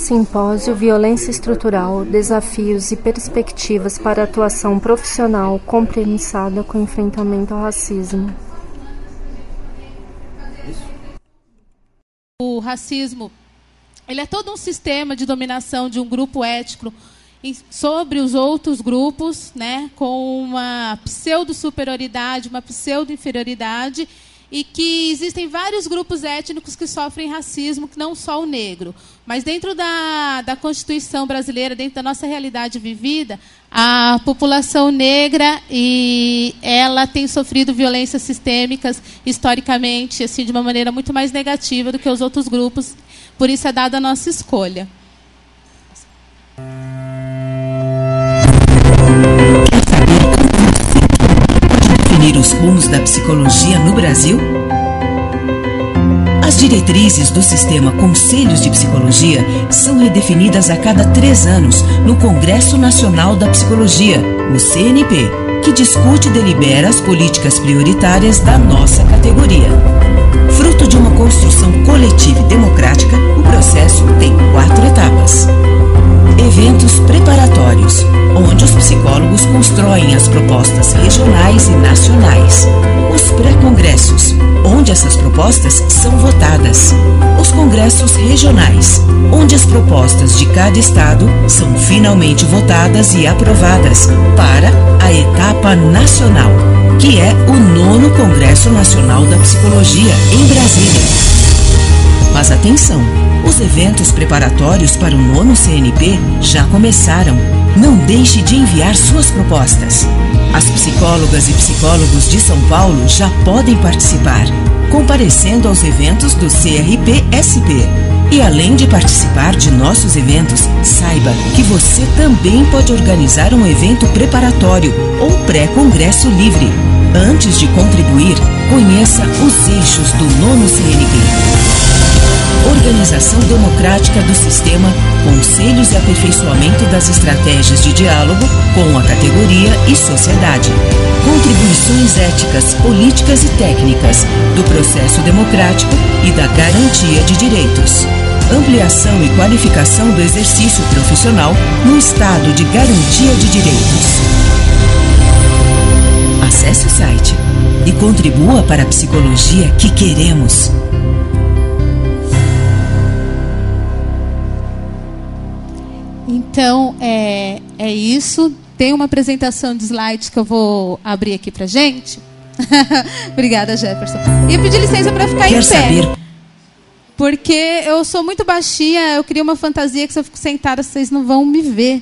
Simpósio Violência Estrutural, Desafios e Perspectivas para a Atuação Profissional Compromissada com o Enfrentamento ao Racismo. O racismo, ele é todo um sistema de dominação de um grupo étnico sobre os outros grupos, né, com uma pseudo-superioridade, uma pseudo-inferioridade, e que existem vários grupos étnicos que sofrem racismo, que não só o negro. Mas dentro da Constituição brasileira, dentro da nossa realidade vivida, a população negra ela tem sofrido violências sistêmicas, historicamente, assim, de uma maneira muito mais negativa do que os outros grupos. Por isso é dada a nossa escolha. Quer saber como você pode definir os rumos da psicologia no Brasil? As diretrizes do sistema Conselhos de Psicologia são redefinidas a cada 3 anos no Congresso Nacional da Psicologia, o CNP, que discute e delibera as políticas prioritárias da nossa categoria. Fruto de uma construção coletiva e democrática, o processo tem 4 etapas. Eventos preparatórios, onde os psicólogos constroem as propostas regionais e nacionais. Os pré-congressos, onde essas propostas são votadas. Os congressos regionais, onde as propostas de cada estado são finalmente votadas e aprovadas para a etapa nacional, que é o 9º Congresso Nacional da Psicologia em Brasília. Mas atenção, os eventos preparatórios para o 9º CNP já começaram. Não deixe de enviar suas propostas. As psicólogas e psicólogos de São Paulo já podem participar, comparecendo aos eventos do CRP-SP. E além de participar de nossos eventos, saiba que você também pode organizar um evento preparatório ou pré-congresso livre. Antes de contribuir, conheça os eixos do 9º CNP. Organização democrática do sistema, conselhos e aperfeiçoamento das estratégias de diálogo com a categoria e sociedade. Contribuições éticas, políticas e técnicas do processo democrático e da garantia de direitos. Ampliação e qualificação do exercício profissional no estado de garantia de direitos. Acesse o site e contribua para a psicologia que queremos. Então, é isso. Tem uma apresentação de slides que eu vou abrir aqui pra gente. Obrigada, Jefferson. E pedir licença para ficar em pé. Porque eu sou muito baixinha, eu queria uma fantasia que se eu fico sentada, vocês não vão me ver.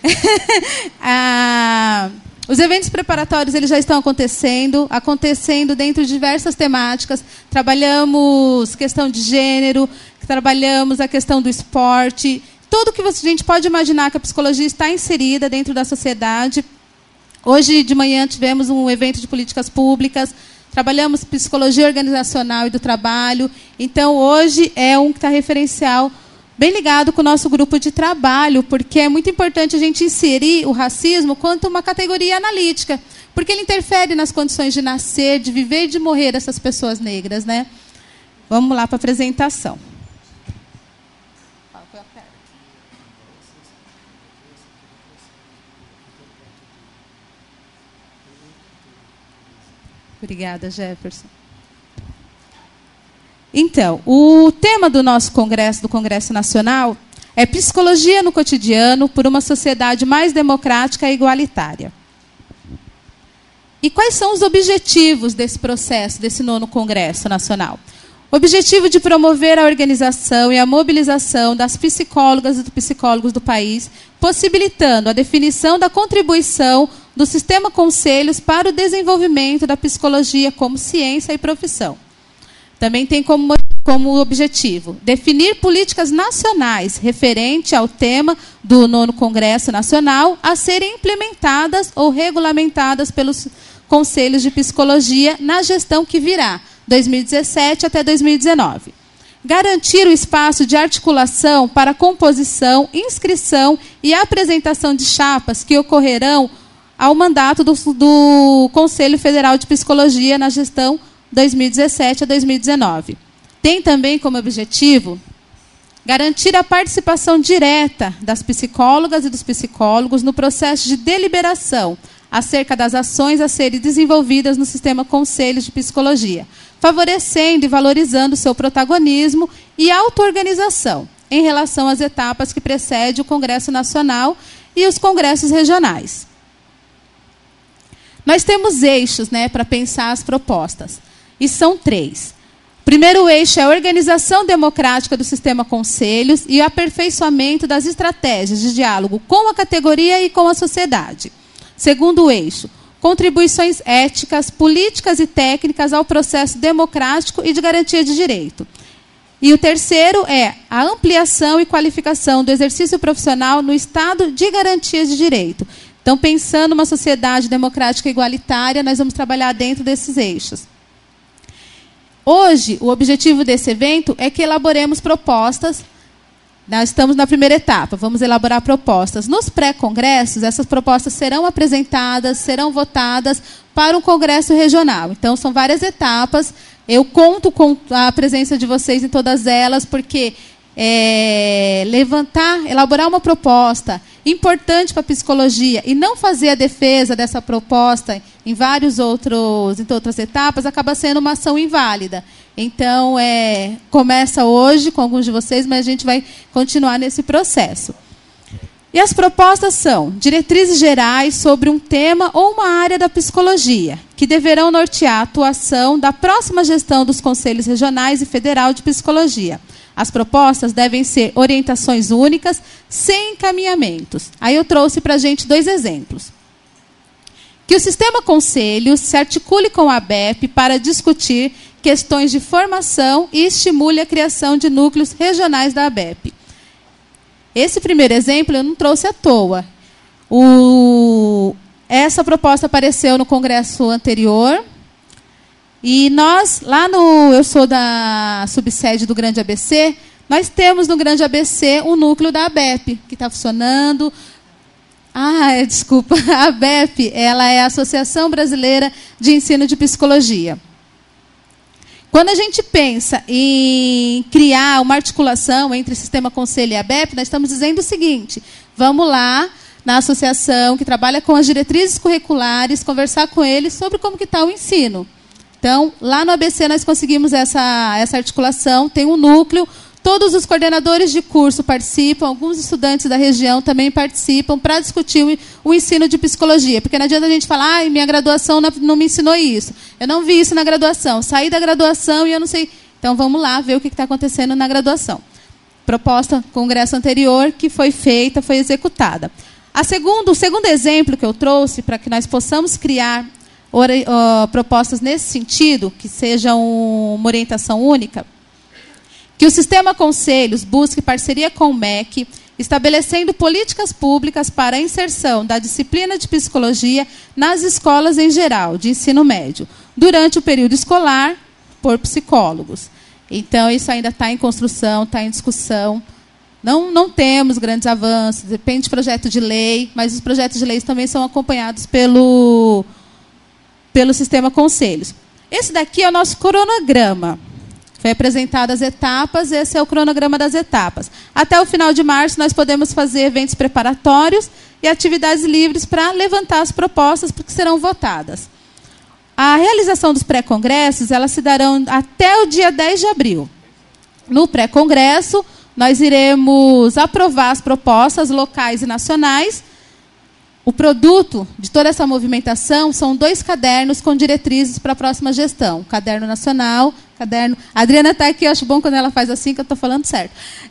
Os eventos preparatórios eles já estão acontecendo dentro de diversas temáticas. Trabalhamos questão de gênero, trabalhamos a questão do esporte, tudo que a gente pode imaginar que a psicologia está inserida dentro da sociedade. Hoje de manhã tivemos um evento de políticas públicas, trabalhamos psicologia organizacional e do trabalho. Então, hoje é um que está referencial, bem ligado com o nosso grupo de trabalho, porque é muito importante a gente inserir o racismo quanto uma categoria analítica, porque ele interfere nas condições de nascer, de viver e de morrer dessas pessoas negras, né? Vamos lá para a apresentação. Obrigada, Jefferson. Então, o tema do nosso congresso, do Congresso Nacional, é Psicologia no Cotidiano por uma sociedade mais democrática e igualitária. E quais são os objetivos desse processo, desse 9º Congresso Nacional? O objetivo de promover a organização e a mobilização das psicólogas e dos psicólogos do país, possibilitando a definição da contribuição do sistema conselhos para o desenvolvimento da psicologia como ciência e profissão. Também tem como objetivo definir políticas nacionais referente ao tema do 9º Congresso Nacional a serem implementadas ou regulamentadas pelos conselhos de psicologia na gestão que virá, 2017 até 2019. Garantir o espaço de articulação para a composição, inscrição e apresentação de chapas que ocorrerão ao mandato do Conselho Federal de Psicologia na gestão 2017 a 2019. Tem também como objetivo garantir a participação direta das psicólogas e dos psicólogos no processo de deliberação acerca das ações a serem desenvolvidas no sistema Conselhos de Psicologia, favorecendo e valorizando seu protagonismo e auto-organização em relação às etapas que precedem o Congresso Nacional e os congressos regionais. Nós temos eixos, né, para pensar as propostas, e são 3. O primeiro eixo é a organização democrática do sistema Conselhos e o aperfeiçoamento das estratégias de diálogo com a categoria e com a sociedade. Segundo eixo, contribuições éticas, políticas e técnicas ao processo democrático e de garantia de direito. E o terceiro é a ampliação e qualificação do exercício profissional no estado de garantias de direito. Então, pensando uma sociedade democrática e igualitária, nós vamos trabalhar dentro desses eixos. Hoje, o objetivo desse evento é que elaboremos propostas. Nós estamos na primeira etapa, vamos elaborar propostas. Nos pré-congressos, essas propostas serão apresentadas, serão votadas para um congresso regional. Então, são várias etapas. Eu conto com a presença de vocês em todas elas, porque elaborar uma proposta importante para a psicologia e não fazer a defesa dessa proposta em outras etapas, acaba sendo uma ação inválida. Então, começa hoje com alguns de vocês, mas a gente vai continuar nesse processo. E as propostas são diretrizes gerais sobre um tema ou uma área da psicologia, que deverão nortear a atuação da próxima gestão dos Conselhos Regionais e Federal de Psicologia. As propostas devem ser orientações únicas, sem encaminhamentos. Aí eu trouxe para a gente 2 exemplos. Que o sistema Conselhos se articule com a ABEP para discutir questões de formação e estimule a criação de núcleos regionais da ABEP. Esse primeiro exemplo eu não trouxe à toa. Essa proposta apareceu no congresso anterior. E nós, eu sou da subsede do Grande ABC, nós temos no Grande ABC um núcleo da ABEP, que está funcionando. Desculpa, a ABEP, ela é a Associação Brasileira de Ensino de Psicologia. Quando a gente pensa em criar uma articulação entre o Sistema Conselho e a ABEP, nós estamos dizendo o seguinte: vamos lá na associação que trabalha com as diretrizes curriculares, conversar com eles sobre como que está o ensino. Então, lá no ABC nós conseguimos essa articulação, tem um núcleo, todos os coordenadores de curso participam, alguns estudantes da região também participam para discutir o ensino de psicologia. Porque não adianta a gente falar, minha graduação não me ensinou isso. Eu não vi isso na graduação, saí da graduação e eu não sei. Então, vamos lá ver o que está acontecendo na graduação. Proposta congresso anterior que foi feita, foi executada. O segundo exemplo que eu trouxe para que nós possamos criar propostas nesse sentido, que sejam uma orientação única, que o Sistema Conselhos busque parceria com o MEC, estabelecendo políticas públicas para a inserção da disciplina de psicologia nas escolas em geral, de ensino médio, durante o período escolar, por psicólogos. Então, isso ainda está em construção, está em discussão. Não temos grandes avanços, depende de projeto de lei, mas os projetos de lei também são acompanhados pelo Sistema Conselhos. Esse daqui é o nosso cronograma. Foi apresentado as etapas, esse é o cronograma das etapas. Até o final de março, nós podemos fazer eventos preparatórios e atividades livres para levantar as propostas, porque serão votadas. A realização dos pré-congressos, elas se darão até o dia 10 de abril. No pré-congresso, nós iremos aprovar as propostas locais e nacionais. O produto de toda essa movimentação são 2 cadernos com diretrizes para a próxima gestão. Caderno nacional, caderno... A Adriana está aqui, eu acho bom quando ela faz assim, que eu estou falando certo.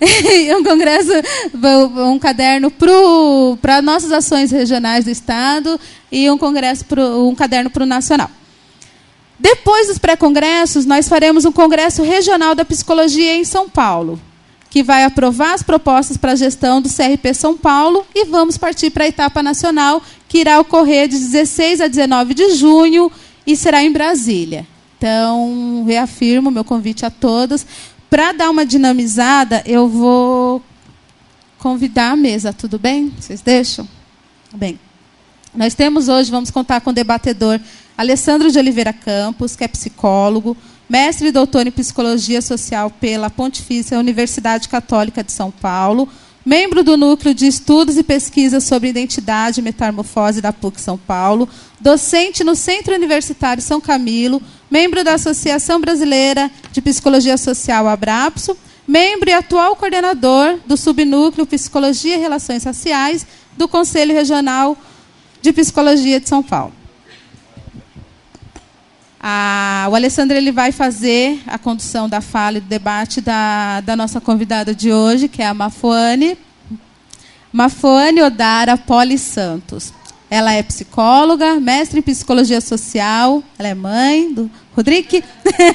Um caderno para nossas ações regionais do Estado e um caderno para o nacional. Depois dos pré-congressos, nós faremos um congresso regional da psicologia em São Paulo, que vai aprovar as propostas para a gestão do CRP São Paulo e vamos partir para a etapa nacional, que irá ocorrer de 16 a 19 de junho e será em Brasília. Então, reafirmo meu convite a todos. Para dar uma dinamizada, eu vou convidar a mesa, tudo bem? Vocês deixam? Bem, nós temos hoje, vamos contar com o debatedor Alessandro de Oliveira Campos, que é psicólogo, mestre e doutor em Psicologia Social pela Pontifícia Universidade Católica de São Paulo, membro do Núcleo de Estudos e Pesquisas sobre Identidade e Metamorfose da PUC São Paulo, docente no Centro Universitário São Camilo, membro da Associação Brasileira de Psicologia Social, Abrapso, membro e atual coordenador do Subnúcleo Psicologia e Relações Raciais do Conselho Regional de Psicologia de São Paulo. O Alessandro ele vai fazer a condução da fala e do debate da nossa convidada de hoje, que é a Mafuane Odara Poli Santos. Ela é psicóloga, mestre em Psicologia Social, ela é mãe do Rodrigo.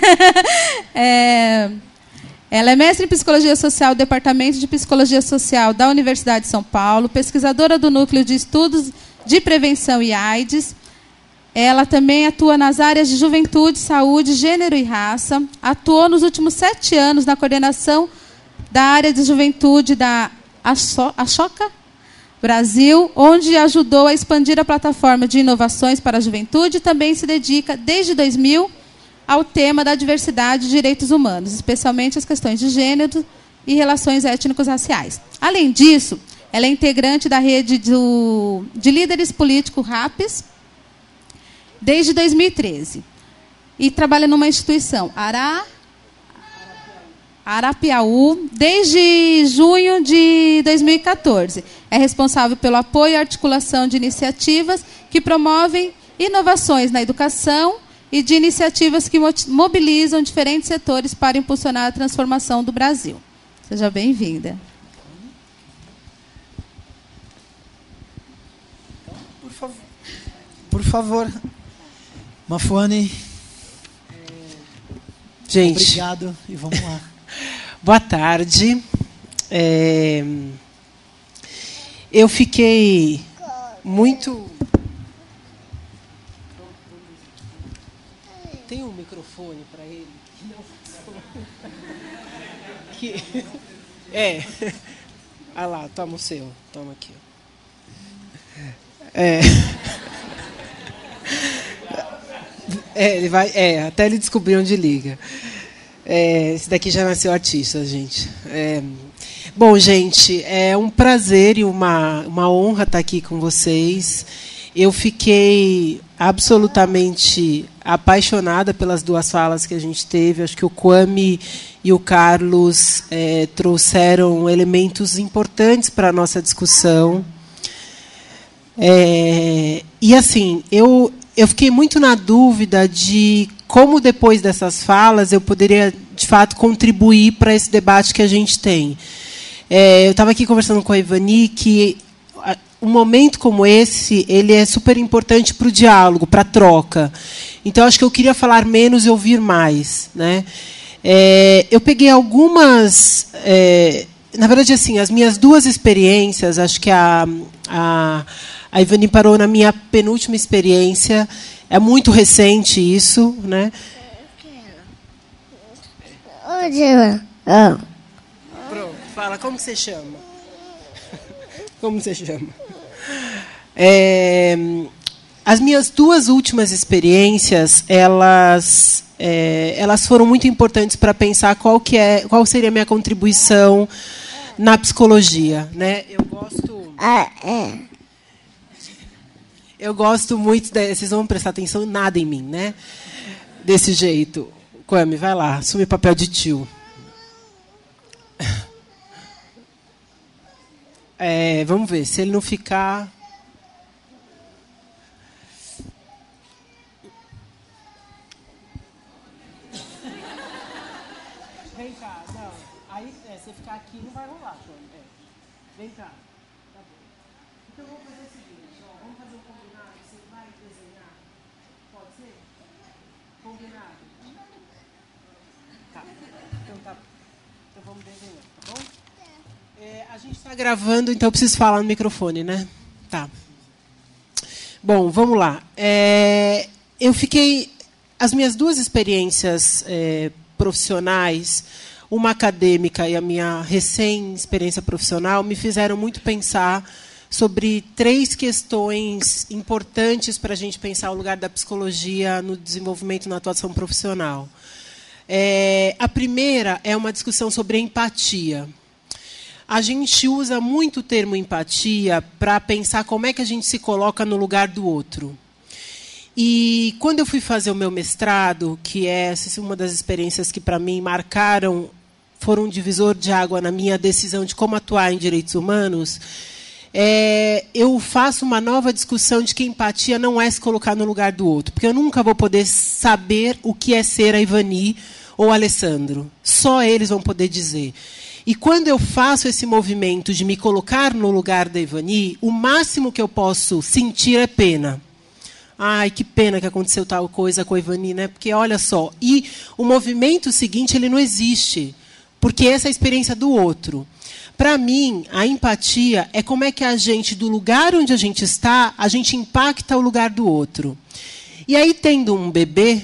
Ela é mestre em Psicologia Social do Departamento de Psicologia Social da Universidade de São Paulo, pesquisadora do Núcleo de Estudos de Prevenção e AIDS. Ela também atua nas áreas de juventude, saúde, gênero e raça. Atuou nos últimos 7 anos na coordenação da área de juventude da Ashoka Brasil, onde ajudou a expandir a plataforma de inovações para a juventude e também se dedica, desde 2000, ao tema da diversidade e direitos humanos, especialmente as questões de gênero e relações étnicos-raciais. Além disso, ela é integrante da rede de líderes políticos RAPES desde 2013 e trabalha numa instituição, Arapiaú, desde junho de 2014. É responsável pelo apoio e articulação de iniciativas que promovem inovações na educação e de iniciativas que mobilizam diferentes setores para impulsionar a transformação do Brasil. Seja bem-vinda. Por favor, Mafuane. Gente, obrigado e vamos lá. Boa tarde. Eu fiquei muito... Tem um microfone para ele? Ah lá, toma o seu. Toma aqui. Ele vai... até ele descobrir onde liga. Esse daqui já nasceu artista, gente. Bom, gente, é um prazer e uma honra estar aqui com vocês. Eu fiquei absolutamente apaixonada pelas 2 falas que a gente teve. Acho que o Kwame e o Carlos trouxeram elementos importantes para a nossa discussão. E, assim, eu fiquei muito na dúvida de como, depois dessas falas, eu poderia, de fato, contribuir para esse debate que a gente tem. Eu estava aqui conversando com a Ivani que um momento como esse ele é super importante para o diálogo, para a troca. Então, acho que eu queria falar menos e ouvir mais, né? Eu peguei algumas... na verdade, assim, as minhas 2 experiências, acho que a Ivani parou na minha penúltima experiência. É muito recente isso, né? Pronto, fala, como que você chama? Como você chama? As minhas 2 últimas experiências, elas foram muito importantes para pensar qual seria a minha contribuição na psicologia, né? Eu gosto muito... Vocês vão prestar atenção em nada em mim, né? Desse jeito. Kwame, vai lá, assume o papel de tio. Vamos ver, se ele não ficar... Vem cá, não. Aí, se ficar aqui, não vai rolar, Kwame. Vem cá. Tá bom. Então, vamos fazer o seguinte, vamos fazer um combinado. Você vai desenhar? Pode ser? Combinado? Tá. Então vamos desenhar, tá bom? A gente está gravando, então eu preciso falar no microfone, né? Tá. Bom, vamos lá. Eu fiquei... As minhas 2 experiências profissionais, uma acadêmica e a minha recém-experiência profissional, me fizeram muito pensar sobre 3 questões importantes para a gente pensar o lugar da psicologia no desenvolvimento, na atuação profissional. A primeira é uma discussão sobre empatia. A gente usa muito o termo empatia para pensar como é que a gente se coloca no lugar do outro. E quando eu fui fazer o meu mestrado, que é uma das experiências que, para mim, foram um divisor de água na minha decisão de como atuar em direitos humanos, eu faço uma nova discussão de que empatia não é se colocar no lugar do outro, porque eu nunca vou poder saber o que é ser a Ivani ou o Alessandro. Só eles vão poder dizer. E quando eu faço esse movimento de me colocar no lugar da Ivani, o máximo que eu posso sentir é pena. Ai, que pena que aconteceu tal coisa com a Ivani, né? Porque, olha só, e o movimento seguinte ele não existe, porque essa é a experiência do outro. Para mim, a empatia é como é que a gente, do lugar onde a gente está, a gente impacta o lugar do outro. E aí, tendo um bebê,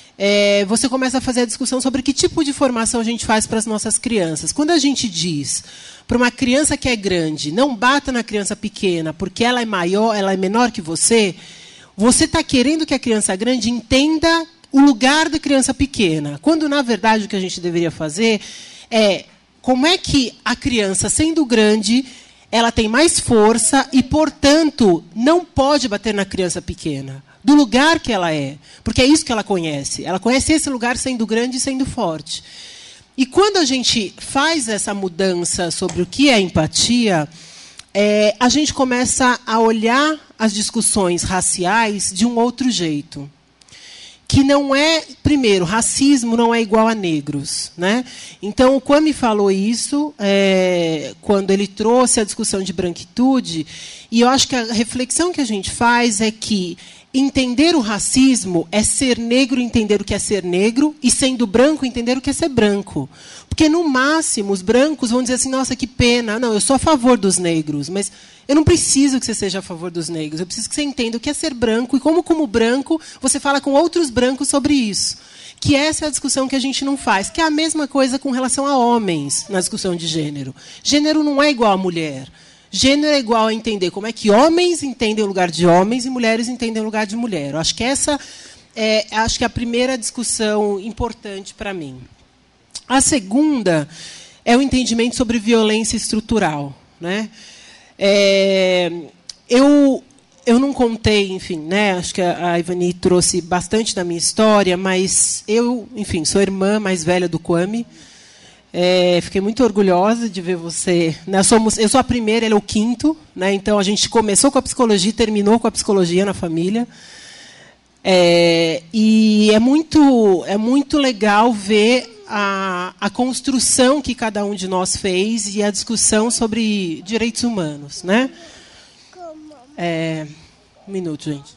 você começa a fazer a discussão sobre que tipo de formação a gente faz para as nossas crianças. Quando a gente diz para uma criança que é grande, não bata na criança pequena, porque ela é maior, ela é menor que você está querendo que a criança grande entenda o lugar da criança pequena. Quando, na verdade, o que a gente deveria fazer é como é que a criança, sendo grande, ela tem mais força e, portanto, não pode bater na criança pequena, do lugar que ela é, porque é isso que ela conhece. Ela conhece esse lugar sendo grande e sendo forte. E quando a gente faz essa mudança sobre o que é empatia, a gente começa a olhar as discussões raciais de um outro jeito. Que não é, primeiro, racismo não é igual a negros, né? Então, o Kwame falou isso quando ele trouxe a discussão de branquitude, e eu acho que a reflexão que a gente faz é que entender o racismo é ser negro, entender o que é ser negro, e, sendo branco, entender o que é ser branco. Porque, no máximo, os brancos vão dizer assim, nossa, que pena, não, eu sou a favor dos negros, mas eu não preciso que você seja a favor dos negros, eu preciso que você entenda o que é ser branco e como branco, você fala com outros brancos sobre isso. Que essa é a discussão que a gente não faz, que é a mesma coisa com relação a homens na discussão de gênero. Gênero não é igual a mulher. Gênero é igual a entender como é que homens entendem o lugar de homens e mulheres entendem o lugar de mulher. Eu acho que essa é a primeira discussão importante para mim. A segunda é o entendimento sobre violência estrutural, né? Eu não contei, enfim, né? Acho que a Ivani trouxe bastante da minha história, mas eu, enfim, sou irmã mais velha do Kwame. Fiquei muito orgulhosa de ver você. Eu sou a primeira, ele é o quinto, né? Então a gente começou com a psicologia e terminou com a psicologia na família. E é muito legal ver a construção que cada um de nós fez e a discussão sobre direitos humanos, né? Um minuto, gente.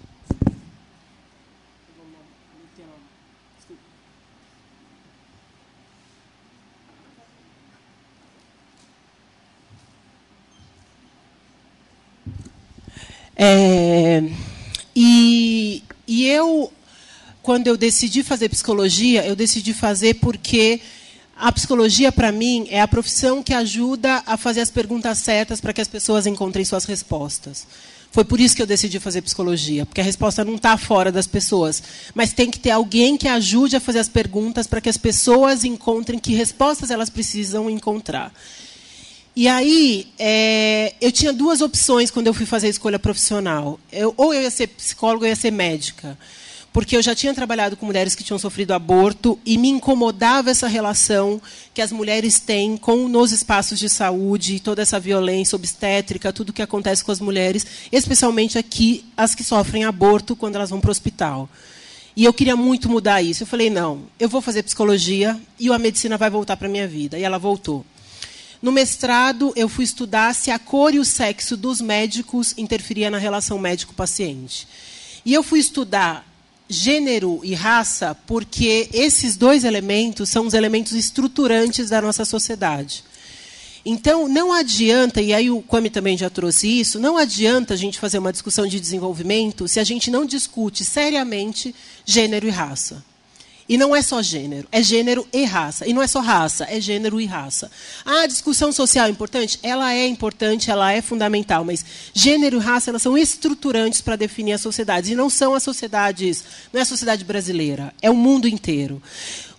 E eu, quando eu decidi fazer psicologia, eu decidi fazer porque a psicologia, para mim, é a profissão que ajuda a fazer as perguntas certas para que as pessoas encontrem suas respostas. Foi por isso que eu decidi fazer psicologia, porque a resposta não está fora das pessoas, mas tem que ter alguém que ajude a fazer as perguntas para que as pessoas encontrem que respostas elas precisam encontrar. E aí, eu tinha duas opções quando eu fui fazer a escolha profissional. Ou eu ia ser psicóloga ou eu ia ser médica. Porque eu já tinha trabalhado com mulheres que tinham sofrido aborto e me incomodava essa relação que as mulheres têm nos espaços de saúde, toda essa violência obstétrica, tudo o que acontece com as mulheres, especialmente aqui, as que sofrem aborto quando elas vão para o hospital. E eu queria muito mudar isso. Eu falei, não, eu vou fazer psicologia e a medicina vai voltar para a minha vida. E ela voltou. No mestrado, eu fui estudar se a cor e o sexo dos médicos interferia na relação médico-paciente. E eu fui estudar gênero e raça porque esses dois elementos são os elementos estruturantes da nossa sociedade. Então, não adianta, e aí o Kwame também já trouxe isso, não adianta a gente fazer uma discussão de desenvolvimento se a gente não discute seriamente gênero e raça. E não é só gênero, é gênero e raça. E não é só raça, é gênero e raça. A discussão social é importante? Ela é fundamental, mas gênero e raça elas são estruturantes para definir as sociedades. E não são as sociedades, não é a sociedade brasileira, é o mundo inteiro.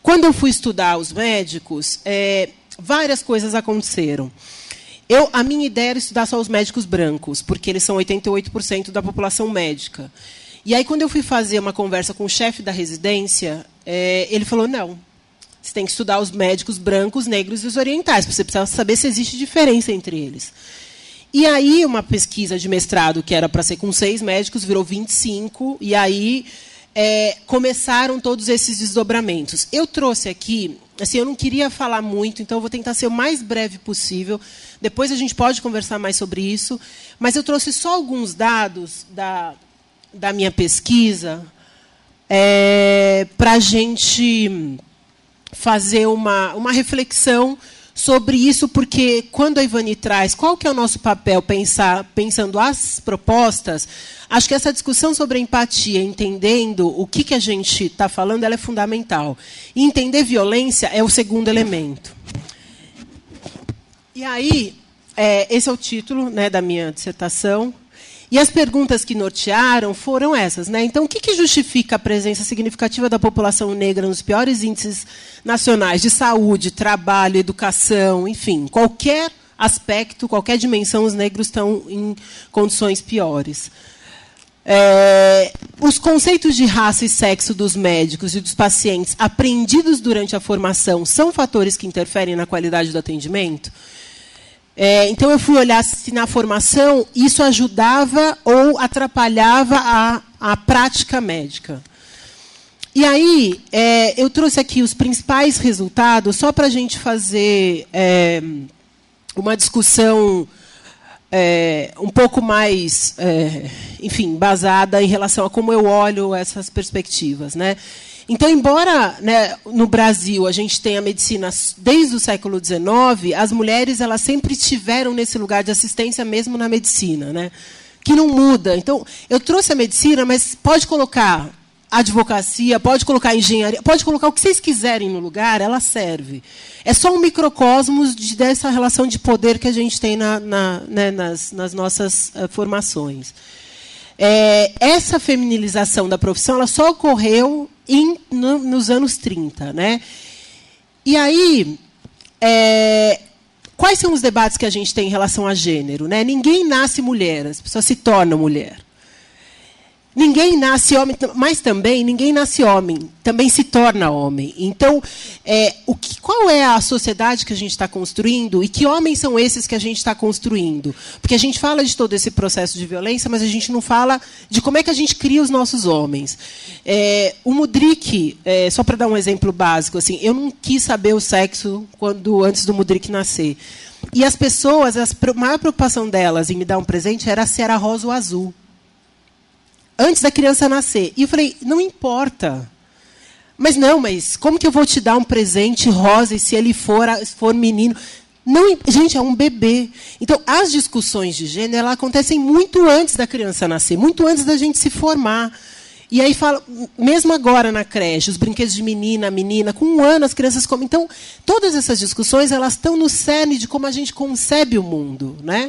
quando eu fui estudar os médicos, várias coisas aconteceram. A minha ideia era estudar só os médicos brancos, porque eles são 88% da população médica. E aí, quando eu fui fazer uma conversa com o chefe da residência, ele falou, não, você tem que estudar os médicos brancos, negros e os orientais, porque você precisa saber se existe diferença entre eles. E aí, uma pesquisa de mestrado, que era para ser com 6 médicos, virou 25, e aí começaram todos esses desdobramentos. Eu trouxe aqui, assim, eu não queria falar muito, então eu vou tentar ser o mais breve possível. Depois a gente pode conversar mais sobre isso, mas eu trouxe só alguns dados da minha pesquisa para a gente fazer uma reflexão sobre isso, porque quando a Ivani traz qual que é o nosso papel pensando as propostas, acho que essa discussão sobre a empatia, entendendo o que a gente está falando, ela é fundamental. E entender violência é o segundo elemento. E aí, esse é o título, né, da minha dissertação. E as perguntas que nortearam foram essas, né? Então, o que justifica a presença significativa da população negra nos piores índices nacionais de saúde, trabalho, educação, enfim, qualquer aspecto, qualquer dimensão, os negros estão em condições piores. Os conceitos de raça e sexo dos médicos e dos pacientes aprendidos durante a formação são fatores que interferem na qualidade do atendimento? Então, eu fui olhar se na formação isso ajudava ou atrapalhava a prática médica. E aí, eu trouxe aqui os principais resultados, só para a gente fazer uma discussão um pouco mais, enfim, basada em relação a como eu olho essas perspectivas, né? Então, embora, né, no Brasil a gente tenha medicina desde o século XIX, as mulheres elas sempre estiveram nesse lugar de assistência mesmo na medicina, né, que não muda. Então, eu trouxe a medicina, mas pode colocar advocacia, pode colocar engenharia, pode colocar o que vocês quiserem no lugar, ela serve. É só um microcosmos dessa relação de poder que a gente tem né, nas nossas formações. Essa feminilização da profissão ela só ocorreu nos anos 30. Né? E aí, quais são os debates que a gente tem em relação a gênero? Né? Ninguém nasce mulher, as pessoas se tornam mulher. Ninguém nasce homem, mas também ninguém nasce homem, também se torna homem. Então, qual é a sociedade que a gente está construindo e que homens são esses que a gente está construindo? Porque a gente fala de todo esse processo de violência, mas a gente não fala de como é que a gente cria os nossos homens. O Mudryk, só para dar um exemplo básico, assim, eu não quis saber o sexo antes do Mudryk nascer. E as pessoas, a maior preocupação delas em me dar um presente era se era rosa ou azul. Antes da criança nascer. E eu falei, não importa. Mas como que eu vou te dar um presente rosa e se ele for menino? Não, gente, é um bebê. Então, as discussões de gênero elas acontecem muito antes da criança nascer, muito antes da gente se formar. E aí fala, mesmo agora na creche, os brinquedos de menina, com 1 ano as crianças comem. Então, todas essas discussões elas estão no cerne de como a gente concebe o mundo, né?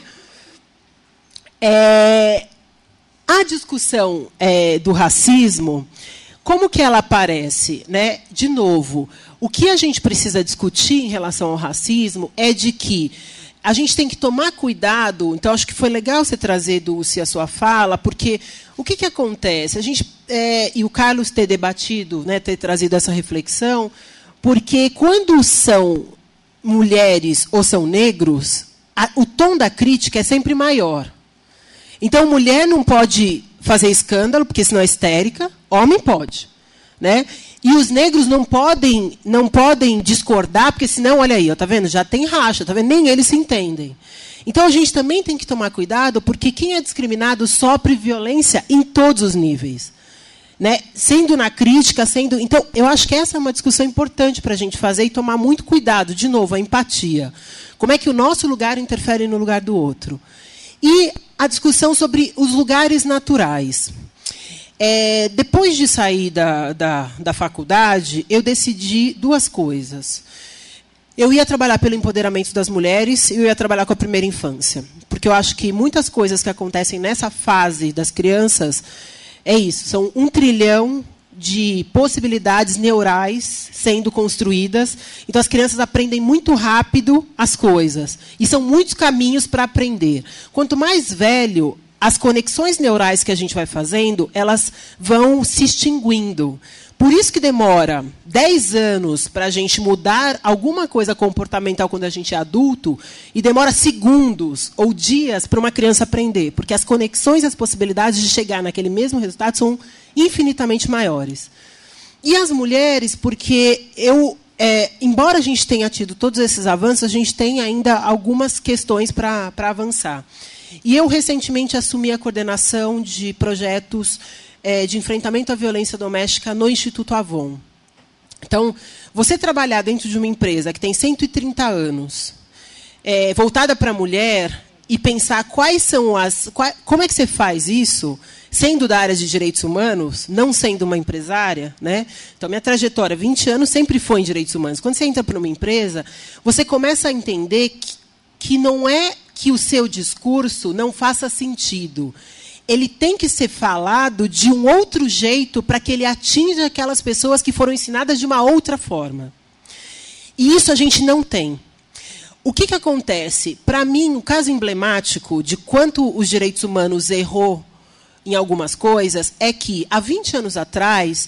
A discussão do racismo, como que ela aparece? Né? De novo, o que a gente precisa discutir em relação ao racismo é de que a gente tem que tomar cuidado. Então, acho que foi legal você trazer, Dulce, a sua fala, porque o que acontece? A gente, e o Carlos ter debatido, né, ter trazido essa reflexão, porque quando são mulheres ou são negros, o tom da crítica é sempre maior. Então, mulher não pode fazer escândalo, porque senão é histérica. Homem pode. Né? E os negros não podem discordar, porque senão, olha aí, tá vendo? Já tem racha, tá vendo? Nem eles se entendem. Então, a gente também tem que tomar cuidado, porque quem é discriminado sofre violência em todos os níveis. Né? Sendo na crítica, sendo... Então, eu acho que essa é uma discussão importante para a gente fazer e tomar muito cuidado. De novo, a empatia. Como é que o nosso lugar interfere no lugar do outro? E a discussão sobre os lugares naturais. Depois de sair da faculdade, eu decidi 2 coisas. Eu ia trabalhar pelo empoderamento das mulheres e eu ia trabalhar com a primeira infância. Porque eu acho que muitas coisas que acontecem nessa fase das crianças é isso. São 1 trilhão de possibilidades neurais sendo construídas. Então, as crianças aprendem muito rápido as coisas. E são muitos caminhos para aprender. Quanto mais velho, as conexões neurais que a gente vai fazendo, elas vão se extinguindo. Por isso que demora 10 anos para a gente mudar alguma coisa comportamental quando a gente é adulto, e demora segundos ou dias para uma criança aprender, porque as conexões e as possibilidades de chegar naquele mesmo resultado são infinitamente maiores. E as mulheres, porque embora a gente tenha tido todos esses avanços, a gente tem ainda algumas questões para avançar. E eu, recentemente, assumi a coordenação de projetos de enfrentamento à violência doméstica no Instituto Avon. Então, você trabalhar dentro de uma empresa que tem 130 anos, voltada para a mulher, e pensar como é que você faz isso, sendo da área de direitos humanos, não sendo uma empresária, né? Então, minha trajetória, 20 anos, sempre foi em direitos humanos. Quando você entra para uma empresa, você começa a entender que não é que o seu discurso não faça sentido. Ele tem que ser falado de um outro jeito para que ele atinja aquelas pessoas que foram ensinadas de uma outra forma. E isso a gente não tem. O que acontece? Para mim, o caso emblemático de quanto os direitos humanos errou em algumas coisas é que, há 20 anos atrás,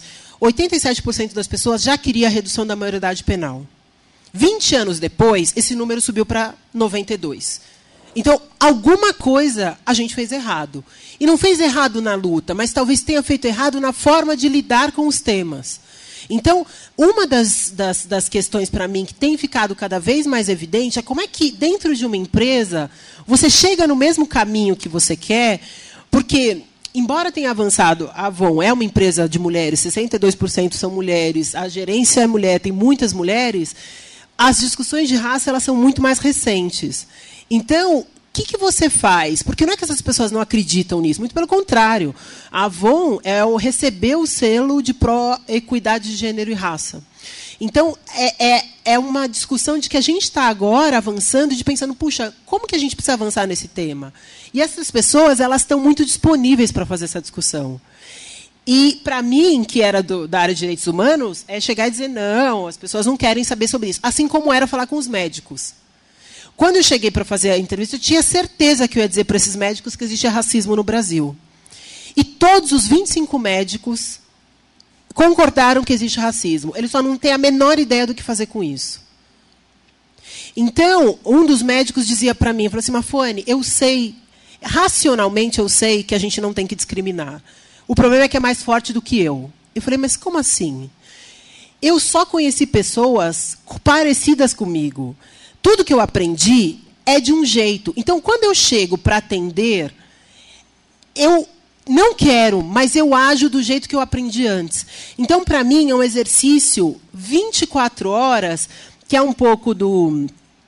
87% das pessoas já queria a redução da maioridade penal. 20 anos depois, esse número subiu para 92%. Então, alguma coisa a gente fez errado. E não fez errado na luta, mas talvez tenha feito errado na forma de lidar com os temas. Então, uma das questões, para mim, que tem ficado cada vez mais evidente é como é que, dentro de uma empresa, você chega no mesmo caminho que você quer, porque, embora tenha avançado, a Avon é uma empresa de mulheres, 62% são mulheres, a gerência é mulher, tem muitas mulheres, as discussões de raça elas são muito mais recentes. Então, o que você faz? Porque não é que essas pessoas não acreditam nisso, muito pelo contrário. A Avon recebeu o selo de pró-equidade de gênero e raça. Então, é uma discussão de que a gente está agora avançando e pensando, puxa, como que a gente precisa avançar nesse tema? E essas pessoas elas estão muito disponíveis para fazer essa discussão. E, para mim, que era da área de direitos humanos, é chegar e dizer, não, as pessoas não querem saber sobre isso. Assim como era falar com os médicos. Quando eu cheguei para fazer a entrevista, eu tinha certeza que eu ia dizer para esses médicos que existe racismo no Brasil. E todos os 25 médicos concordaram que existe racismo. Eles só não têm a menor ideia do que fazer com isso. Então, um dos médicos dizia para mim, falou assim, Mafone, eu sei, racionalmente eu sei que a gente não tem que discriminar. O problema é que é mais forte do que eu. Eu falei, mas como assim? Eu só conheci pessoas parecidas comigo. Tudo que eu aprendi é de um jeito. Então, quando eu chego para atender, eu não quero, mas eu ajo do jeito que eu aprendi antes. Então, para mim, é um exercício 24 horas, que é um pouco do...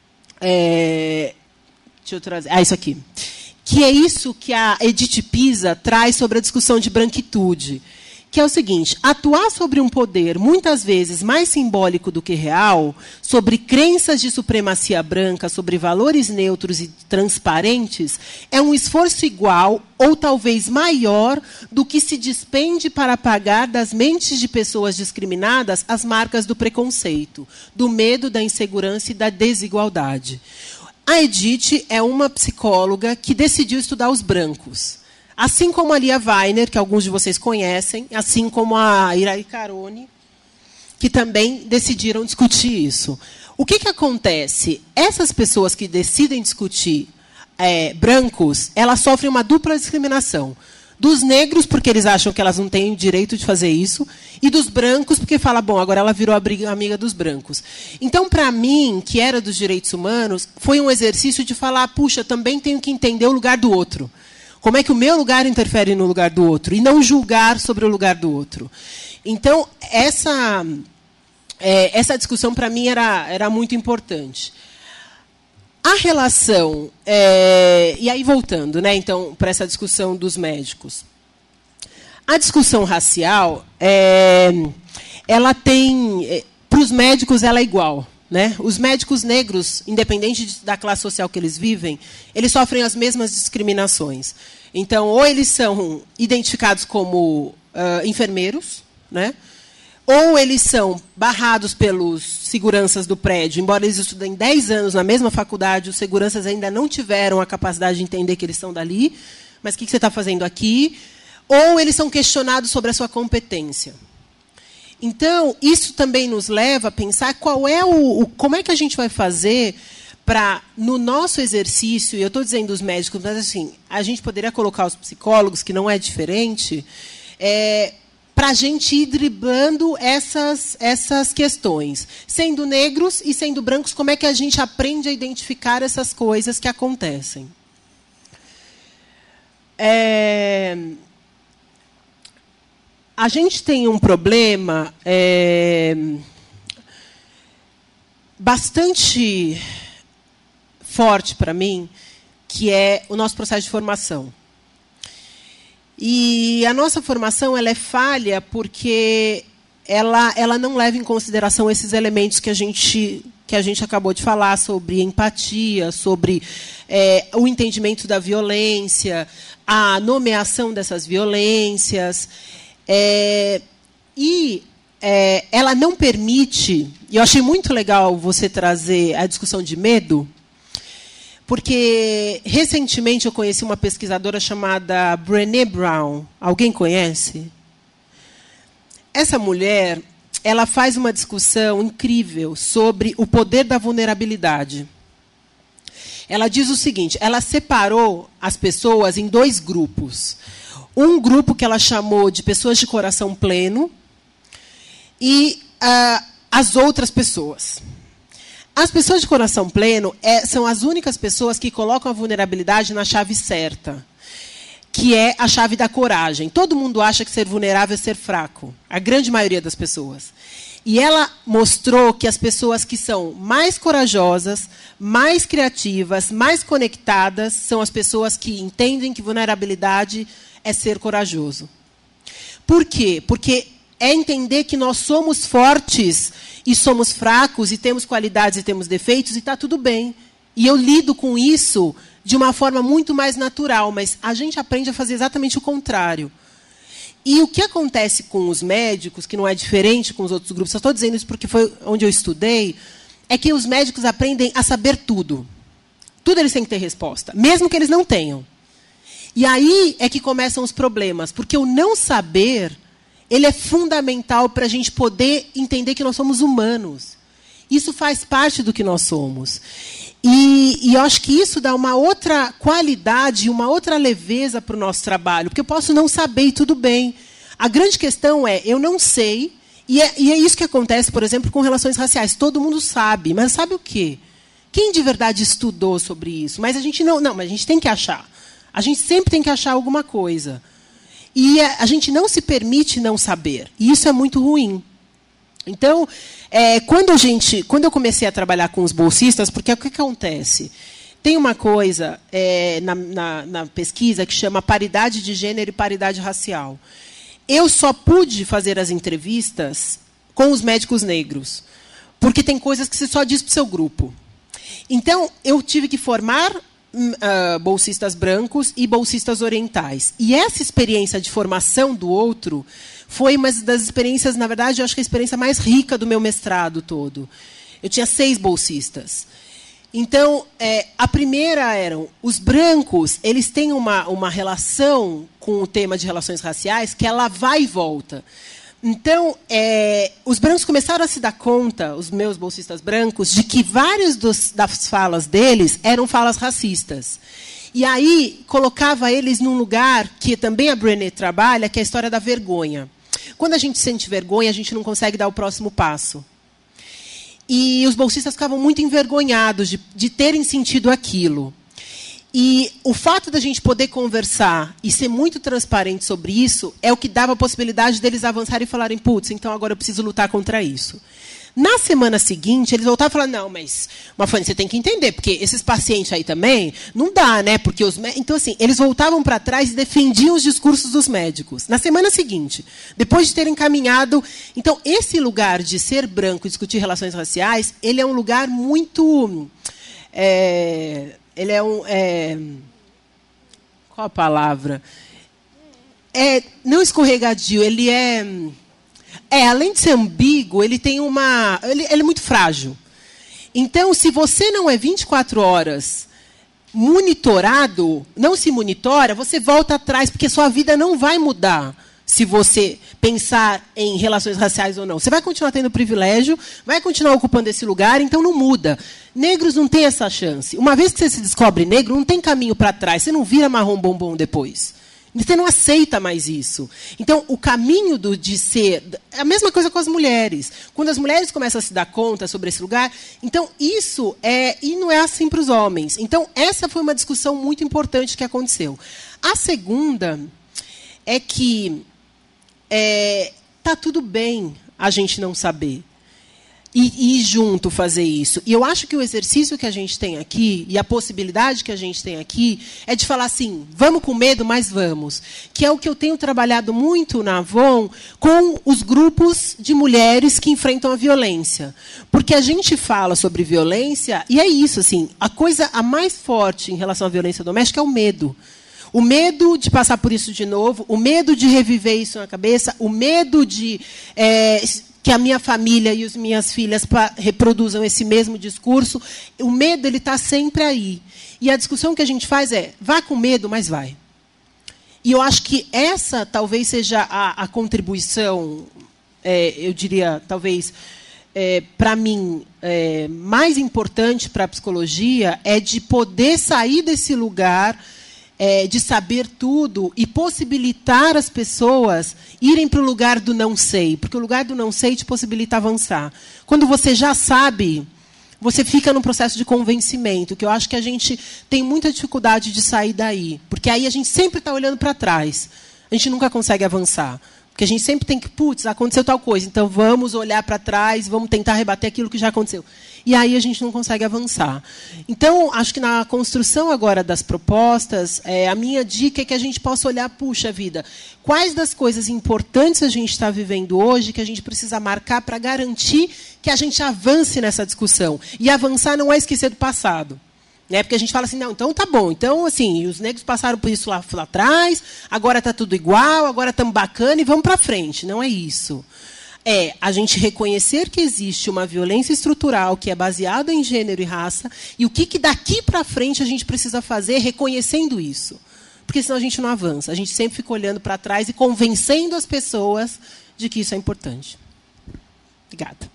deixa eu trazer... isso aqui. Que é isso que a Edith Pisa traz sobre a discussão de branquitude. Que é o seguinte, atuar sobre um poder, muitas vezes mais simbólico do que real, sobre crenças de supremacia branca, sobre valores neutros e transparentes, é um esforço igual ou talvez maior do que se despende para apagar das mentes de pessoas discriminadas as marcas do preconceito, do medo, da insegurança e da desigualdade. A Edith é uma psicóloga que decidiu estudar os brancos. Assim como a Lia Weiner, que alguns de vocês conhecem, assim como a Iraí Carone, que também decidiram discutir isso. O que acontece? Essas pessoas que decidem discutir brancos, elas sofrem uma dupla discriminação. Dos negros, porque eles acham que elas não têm o direito de fazer isso, e dos brancos, porque fala, bom, agora ela virou amiga dos brancos. Então, para mim, que era dos direitos humanos, foi um exercício de falar, puxa, também tenho que entender o lugar do outro. Como é que o meu lugar interfere no lugar do outro? E não julgar sobre o lugar do outro. Então, essa discussão, para mim, era muito importante. A relação... e aí, voltando, né, então, para essa discussão dos médicos. A discussão racial, ela tem... para os médicos, ela é igual. Né? Os médicos negros, independente da classe social que eles vivem, eles sofrem as mesmas discriminações. Então, ou eles são identificados como enfermeiros, né? Ou eles são barrados pelos seguranças do prédio, embora eles estudem 10 anos na mesma faculdade, os seguranças ainda não tiveram a capacidade de entender que eles são dali, mas o que você está fazendo aqui? Ou eles são questionados sobre a sua competência. Então, isso também nos leva a pensar como é que a gente vai fazer para, no nosso exercício, e eu estou dizendo os médicos, mas assim, a gente poderia colocar os psicólogos, que não é diferente, para a gente ir driblando essas questões. Sendo negros e sendo brancos, como é que a gente aprende a identificar essas coisas que acontecem? A gente tem um problema bastante forte para mim, que é o nosso processo de formação. E a nossa formação ela é falha porque ela não leva em consideração esses elementos que a gente acabou de falar, sobre empatia, sobre o entendimento da violência, a nomeação dessas violências. Ela não permite, e eu achei muito legal você trazer a discussão de medo, porque recentemente eu conheci uma pesquisadora chamada Brené Brown. Alguém conhece? Essa mulher, ela faz uma discussão incrível sobre o poder da vulnerabilidade. Ela diz o seguinte, ela separou as pessoas em 2 grupos. Um grupo que ela chamou de pessoas de coração pleno e as outras pessoas. As pessoas de coração pleno são as únicas pessoas que colocam a vulnerabilidade na chave certa, que é a chave da coragem. Todo mundo acha que ser vulnerável é ser fraco, a grande maioria das pessoas. E ela mostrou que as pessoas que são mais corajosas, mais criativas, mais conectadas, são as pessoas que entendem que vulnerabilidade é ser corajoso. Por quê? Porque é entender que nós somos fortes e somos fracos, e temos qualidades e temos defeitos, e está tudo bem. E eu lido com isso de uma forma muito mais natural, mas a gente aprende a fazer exatamente o contrário. E o que acontece com os médicos, que não é diferente com os outros grupos, só estou dizendo isso porque foi onde eu estudei, é que os médicos aprendem a saber tudo. Tudo eles têm que ter resposta, mesmo que eles não tenham. E aí é que começam os problemas, porque o não saber ele é fundamental para a gente poder entender que nós somos humanos. Isso faz parte do que nós somos. E eu acho que isso dá uma outra qualidade, uma outra leveza para o nosso trabalho, porque eu posso não saber e tudo bem. A grande questão é, eu não sei, e é isso que acontece, por exemplo, com relações raciais. Todo mundo sabe, mas sabe o quê? Quem de verdade estudou sobre isso? Mas a gente mas a gente tem que achar. A gente sempre tem que achar alguma coisa. E a gente não se permite não saber. E isso é muito ruim. Então, quando eu comecei a trabalhar com os bolsistas, porque o que acontece? Tem uma coisa na pesquisa que chama paridade de gênero e paridade racial. Eu só pude fazer as entrevistas com os médicos negros, porque tem coisas que você só diz para o seu grupo. Então, eu tive que formar bolsistas brancos e bolsistas orientais. E essa experiência de formação do outro foi uma das experiências, na verdade, eu acho que a experiência mais rica do meu mestrado todo. Eu tinha 6 bolsistas. Então, a primeira eram os brancos, eles têm uma relação com o tema de relações raciais que ela vai e volta. Então, os brancos começaram a se dar conta, os meus bolsistas brancos, de que várias das falas deles eram falas racistas. E aí, colocava eles num lugar que também a Brené trabalha, que é a história da vergonha. Quando a gente sente vergonha, a gente não consegue dar o próximo passo. E os bolsistas ficavam muito envergonhados de terem sentido aquilo. E o fato da gente poder conversar e ser muito transparente sobre isso é o que dava a possibilidade deles avançarem e falarem, putz, então agora eu preciso lutar contra isso. Na semana seguinte, eles voltaram e falaram, não, mas, Mafone, você tem que entender, porque esses pacientes aí também, não dá, né? Porque então, assim, eles voltavam para trás e defendiam os discursos dos médicos. Na semana seguinte, depois de terem caminhado... Então, esse lugar de ser branco e discutir relações raciais, ele é um lugar muito... ele é um... qual a palavra? Não escorregadio, ele é... Além de ser ambíguo, ele tem ele é muito frágil. Então, se você não é 24 horas monitorado, não se monitora, você volta atrás, porque sua vida não vai mudar se você pensar em relações raciais ou não. Você vai continuar tendo privilégio, vai continuar ocupando esse lugar, então não muda. Negros não têm essa chance. Uma vez que você se descobre negro, não tem caminho para trás, você não vira marrom bombom depois. Você não aceita mais isso. Então, o caminho de ser... É a mesma coisa com as mulheres. Quando as mulheres começam a se dar conta sobre esse lugar, então isso é... E não é assim para os homens. Então, essa foi uma discussão muito importante que aconteceu. A segunda é que está tudo bem a gente não saber. E ir junto fazer isso. E eu acho que o exercício que a gente tem aqui, e a possibilidade que a gente tem aqui, é de falar assim, vamos com medo, mas vamos. Que é o que eu tenho trabalhado muito na Avon com os grupos de mulheres que enfrentam a violência. Porque a gente fala sobre violência, e é isso, assim, a mais forte em relação à violência doméstica é o medo. O medo de passar por isso de novo, o medo de reviver isso na cabeça, o medo de... que a minha família e as minhas filhas reproduzam esse mesmo discurso. O medo está sempre aí. E a discussão que a gente faz é, vá com medo, mas vai. E eu acho que essa talvez seja a contribuição, eu diria, talvez, para mim, mais importante para a psicologia, é de poder sair desse lugar... de saber tudo e possibilitar as pessoas irem para o lugar do não sei, porque o lugar do não sei te possibilita avançar. Quando você já sabe, você fica num processo de convencimento, que eu acho que a gente tem muita dificuldade de sair daí, porque aí a gente sempre está olhando para trás, a gente nunca consegue avançar. Porque a gente sempre tem que, aconteceu tal coisa, então vamos olhar para trás, vamos tentar rebater aquilo que já aconteceu. E aí a gente não consegue avançar. Então, acho que na construção agora das propostas, a minha dica é que a gente possa olhar, puxa vida, quais das coisas importantes a gente está vivendo hoje que a gente precisa marcar para garantir que a gente avance nessa discussão. E avançar não é esquecer do passado. Porque a gente fala assim, não, então tá bom. Então, assim, os negros passaram por isso lá atrás, agora está tudo igual, agora estamos bacana e vamos para frente. Não é isso. É a gente reconhecer que existe uma violência estrutural que é baseada em gênero e raça, e o que daqui para frente a gente precisa fazer reconhecendo isso. Porque senão a gente não avança. A gente sempre fica olhando para trás e convencendo as pessoas de que isso é importante. Obrigada.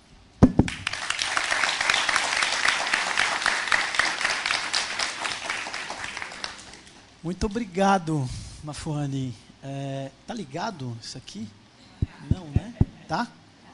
Muito obrigado, Mafuane. Tá ligado isso aqui? Não, né? Tá?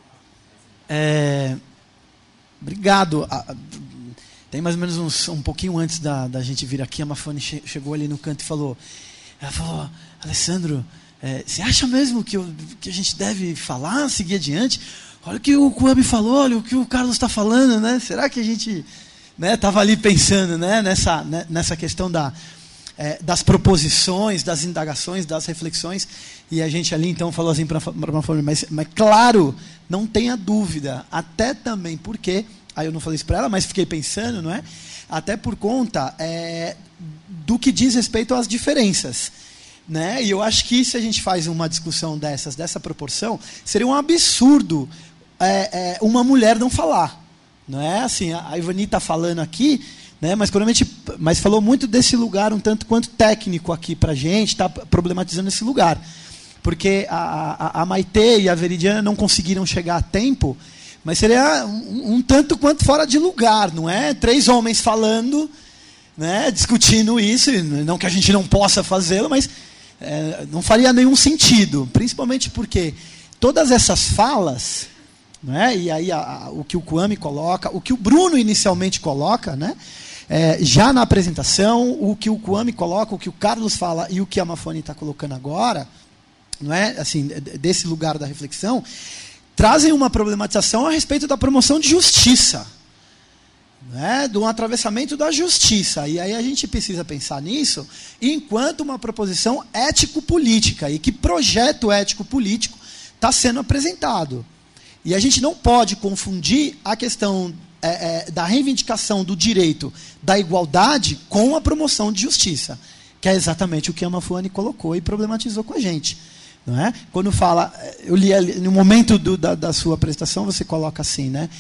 Obrigado. Tem mais ou menos um pouquinho antes da gente vir aqui, a Mafuane chegou ali no canto e falou, Alessandro, você acha mesmo que a gente deve falar, seguir adiante? Olha o que o Kwame falou, olha o que o Carlos está falando, né? Será que a gente estava ali pensando, né, nessa questão das proposições, das indagações, das reflexões, e a gente ali então falou assim para uma forma, mas claro, não tenha dúvida, até também porque, aí eu não falei isso para ela, mas fiquei pensando, não é? Até por conta do que diz respeito às diferenças, né? E eu acho que se a gente faz uma discussão dessa proporção, seria um absurdo uma mulher não falar, não é? Assim, a Ivani está falando aqui, né? Mas falou muito desse lugar um tanto quanto técnico aqui para a gente, está problematizando esse lugar. Porque a Maitê e a Veridiana não conseguiram chegar a tempo, mas seria um tanto quanto fora de lugar, não é? 3 homens falando, né? Discutindo isso, não que a gente não possa fazê-lo, mas não faria nenhum sentido, principalmente porque todas essas falas, né? E aí o que o Kwame coloca, o que o Bruno inicialmente coloca, né? Já na apresentação, o que o Kwame coloca, o que o Carlos fala e o que a Mafuane está colocando agora, não é? Assim, desse lugar da reflexão, trazem uma problematização a respeito da promoção de justiça, né? Do atravessamento da justiça. E aí a gente precisa pensar nisso enquanto uma proposição ético-política. E que projeto ético-político está sendo apresentado. E a gente não pode confundir a questão da reivindicação do direito da igualdade com a promoção de justiça, que é exatamente o que a Mafuane colocou e problematizou com a gente. Não é? Quando fala, eu li ali, no momento da sua apresentação, você coloca assim, né?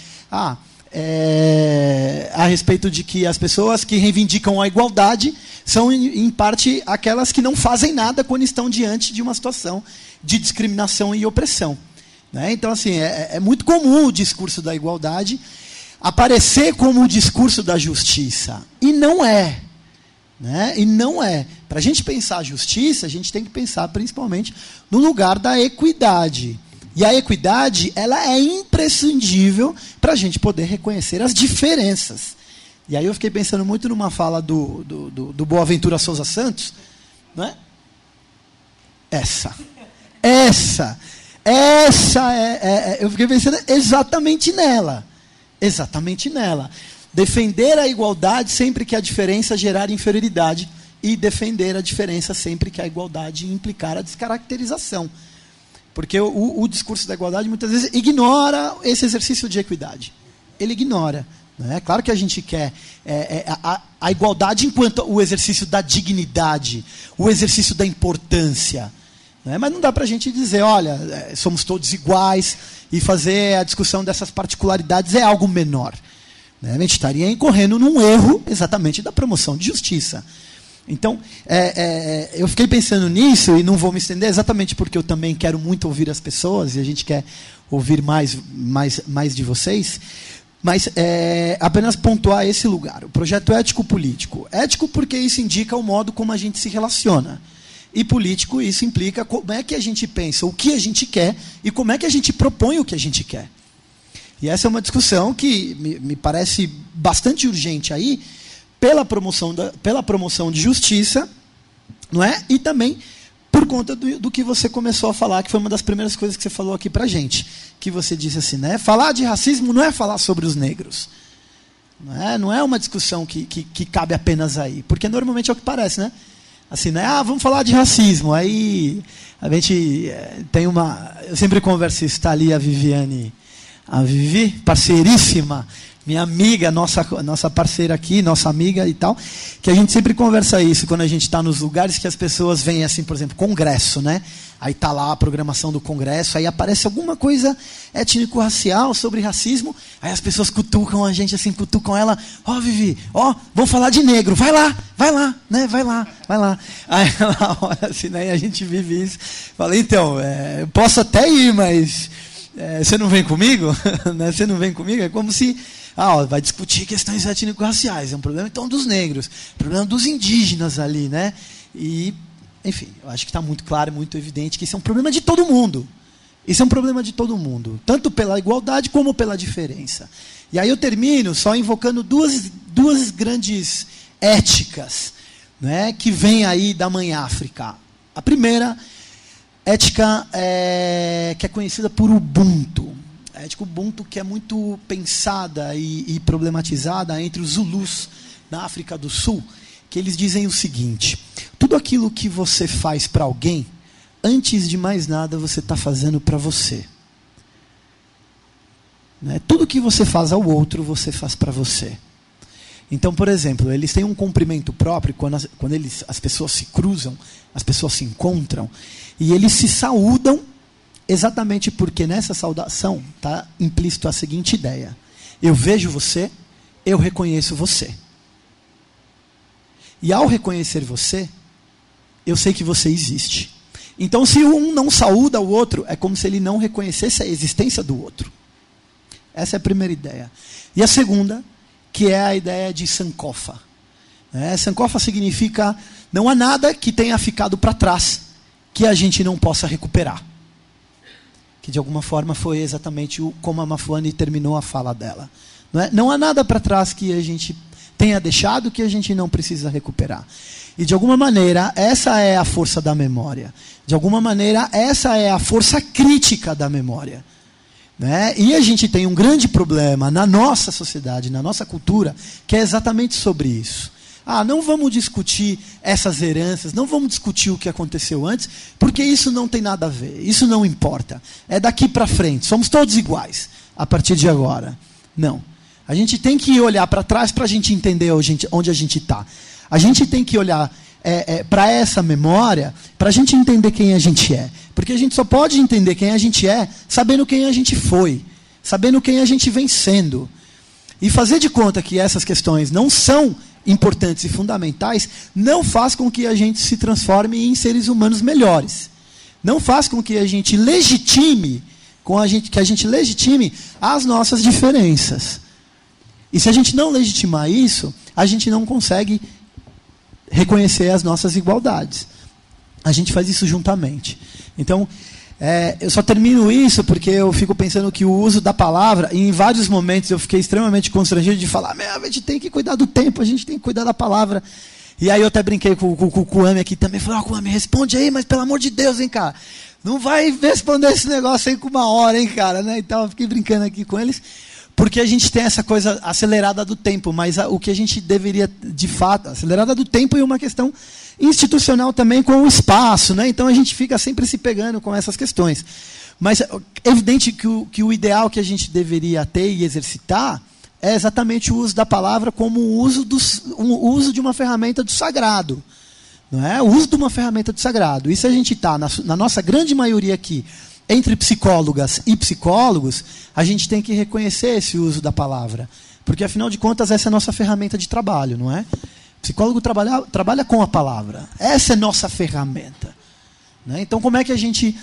A respeito de que as pessoas que reivindicam a igualdade são, em parte, aquelas que não fazem nada quando estão diante de uma situação de discriminação e opressão. Né? Então, assim, é muito comum o discurso da igualdade aparecer como o discurso da justiça. E não é. Né? E não é. Para a gente pensar a justiça, a gente tem que pensar principalmente no lugar da equidade. E a equidade, ela é imprescindível para a gente poder reconhecer as diferenças. E aí eu fiquei pensando muito numa fala do Boaventura Souza Santos, não é? Essa eu fiquei pensando exatamente nela. Exatamente nela. Defender a igualdade sempre que a diferença gerar inferioridade e defender a diferença sempre que a igualdade implicar a descaracterização. Porque o discurso da igualdade muitas vezes ignora esse exercício de equidade. Ele ignora. Né? Claro que a gente quer a igualdade enquanto o exercício da dignidade, o exercício da importância. Né? Mas não dá para a gente dizer, olha, somos todos iguais e fazer a discussão dessas particularidades é algo menor. Né? A gente estaria incorrendo num erro exatamente da promoção de justiça. Então, eu fiquei pensando nisso e não vou me estender exatamente porque eu também quero muito ouvir as pessoas e a gente quer ouvir mais de vocês, mas apenas pontuar esse lugar. O projeto ético-político. Ético porque isso indica o modo como a gente se relaciona. E político, isso implica como é que a gente pensa o que a gente quer e como é que a gente propõe o que a gente quer. E essa é uma discussão que me parece bastante urgente aí, pela promoção de justiça, não é? E também por conta do que você começou a falar, que foi uma das primeiras coisas que você falou aqui para a gente, que você disse assim, né? Falar de racismo não é falar sobre os negros. Não é uma discussão que cabe apenas aí, porque normalmente é o que parece, né? Assim, né? Vamos falar de racismo. Aí a gente tem uma... Eu sempre converso isso, está ali a Viviane, a Vivi, parceiríssima, minha amiga, nossa parceira aqui, nossa amiga e tal, que a gente sempre conversa isso quando a gente está nos lugares que as pessoas vêm assim, por exemplo, congresso, né? Aí está lá a programação do congresso, aí aparece alguma coisa étnico-racial sobre racismo, aí as pessoas cutucam a gente assim, cutucam ela, Vivi, vamos falar de negro, vai lá, né? Vai lá. Aí ela olha assim, né? E a gente vive isso, fala, então, eu posso até ir, mas você não vem comigo? Né? Você não vem comigo? É como se... vai discutir questões étnico-raciais, é um problema então dos negros, problema dos indígenas ali, né? E, enfim, eu acho que está muito claro, muito evidente que isso é um problema de todo mundo. Isso é um problema de todo mundo, tanto pela igualdade como pela diferença. E aí eu termino só invocando duas grandes éticas, né, que vêm aí da Mãe África. A primeira ética que é conhecida por Ubuntu. A ética Ubuntu, que é muito pensada e problematizada entre os Zulus na África do Sul, que eles dizem o seguinte: tudo aquilo que você faz para alguém, antes de mais nada, você está fazendo para você. Né? Tudo que você faz ao outro, você faz para você. Então, por exemplo, eles têm um cumprimento próprio quando as pessoas se cruzam, as pessoas se encontram, e eles se saúdam exatamente porque nessa saudação está implícito a seguinte ideia: eu vejo você, eu reconheço você. E ao reconhecer você, eu sei que você existe. Então, se um não saúda o outro, é como se ele não reconhecesse a existência do outro. Essa é a primeira ideia. E a segunda, que é a ideia de Sankofa. Sankofa significa: não há nada que tenha ficado para trás que a gente não possa recuperar. Que de alguma forma foi exatamente como a Mafuane terminou a fala dela. Não há nada para trás que a gente tenha deixado que a gente não precisa recuperar. E de alguma maneira, essa é a força da memória. De alguma maneira, essa é a força crítica da memória. Né? E a gente tem um grande problema na nossa sociedade, na nossa cultura, que é exatamente sobre isso. Não vamos discutir essas heranças, não vamos discutir o que aconteceu antes, porque isso não tem nada a ver, isso não importa. É daqui para frente, somos todos iguais, a partir de agora. Não. A gente tem que olhar para trás para a gente entender onde a gente está. A gente tem que olhar para essa memória para a gente entender quem a gente é. Porque Porque a gente só pode entender quem a gente é sabendo quem a gente foi, sabendo quem a gente vem sendo. E fazer de conta que essas questões não são importantes e fundamentais não faz com que a gente se transforme em seres humanos melhores. Não faz com que a gente legitime, legitime as nossas diferenças. E se a gente não legitimar isso, a gente não consegue reconhecer as nossas igualdades. A gente faz isso juntamente. Então, eu só termino isso porque eu fico pensando que o uso da palavra, e em vários momentos eu fiquei extremamente constrangido de falar, a gente tem que cuidar do tempo, a gente tem que cuidar da palavra. E aí eu até brinquei com o Kwame aqui também, falei, Kwame, responde aí, mas pelo amor de Deus, hein, cara, não vai responder esse negócio aí com 1 hora, hein, cara, né? Então eu fiquei brincando aqui com eles, porque a gente tem essa coisa acelerada do tempo, mas o que a gente deveria, de fato, acelerada do tempo e uma questão institucional também com o espaço, né? Então a gente fica sempre se pegando com essas questões. Mas é evidente que o ideal que a gente deveria ter e exercitar é exatamente o uso da palavra como o uso de uma ferramenta do sagrado. Não é? O uso de uma ferramenta do sagrado. E se a gente está, na nossa grande maioria aqui, entre psicólogas e psicólogos, a gente tem que reconhecer esse uso da palavra. Porque, afinal de contas, essa é a nossa ferramenta de trabalho, não é? O psicólogo trabalha com a palavra. Essa é nossa ferramenta. Né? Então, como é que a gente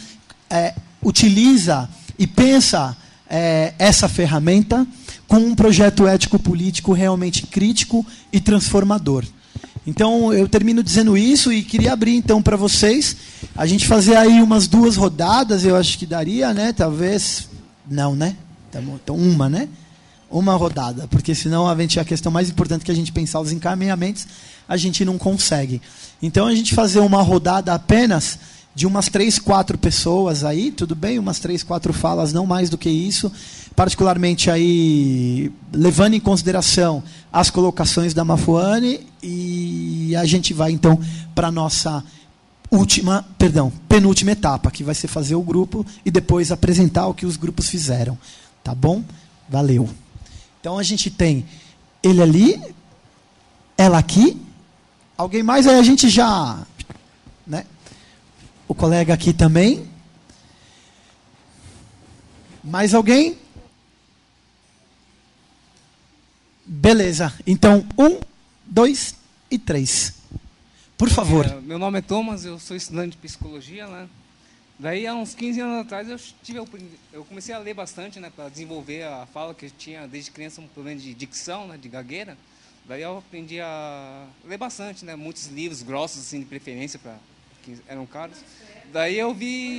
utiliza e pensa essa ferramenta com um projeto ético-político realmente crítico e transformador? Então, eu termino dizendo isso e queria abrir, então, para vocês, a gente fazer aí umas 2 rodadas, eu acho que daria, né? Talvez, não, né? Então, uma, né? Uma rodada, porque senão a questão mais importante que a gente pensar os encaminhamentos, a gente não consegue. Então, a gente fazer uma rodada apenas de umas 3, 4 pessoas aí, tudo bem? Umas 3, 4 falas, não mais do que isso, particularmente aí levando em consideração as colocações da Mafuane, e a gente vai então para a nossa penúltima etapa, que vai ser fazer o grupo e depois apresentar o que os grupos fizeram. Tá bom? Valeu. Então a gente tem ele ali, ela aqui, alguém mais, aí a gente já, né? O colega aqui também. Mais alguém? Beleza. Então, 1, 2 e 3. Por favor. Meu nome é Thomas, eu sou estudante de psicologia, né? Daí, há uns 15 anos atrás, eu comecei a ler bastante, né, para desenvolver a fala, que eu tinha desde criança um problema de dicção, né, de gagueira. Daí eu aprendi a ler bastante, né, muitos livros grossos, assim, de preferência, que eram caros. Daí eu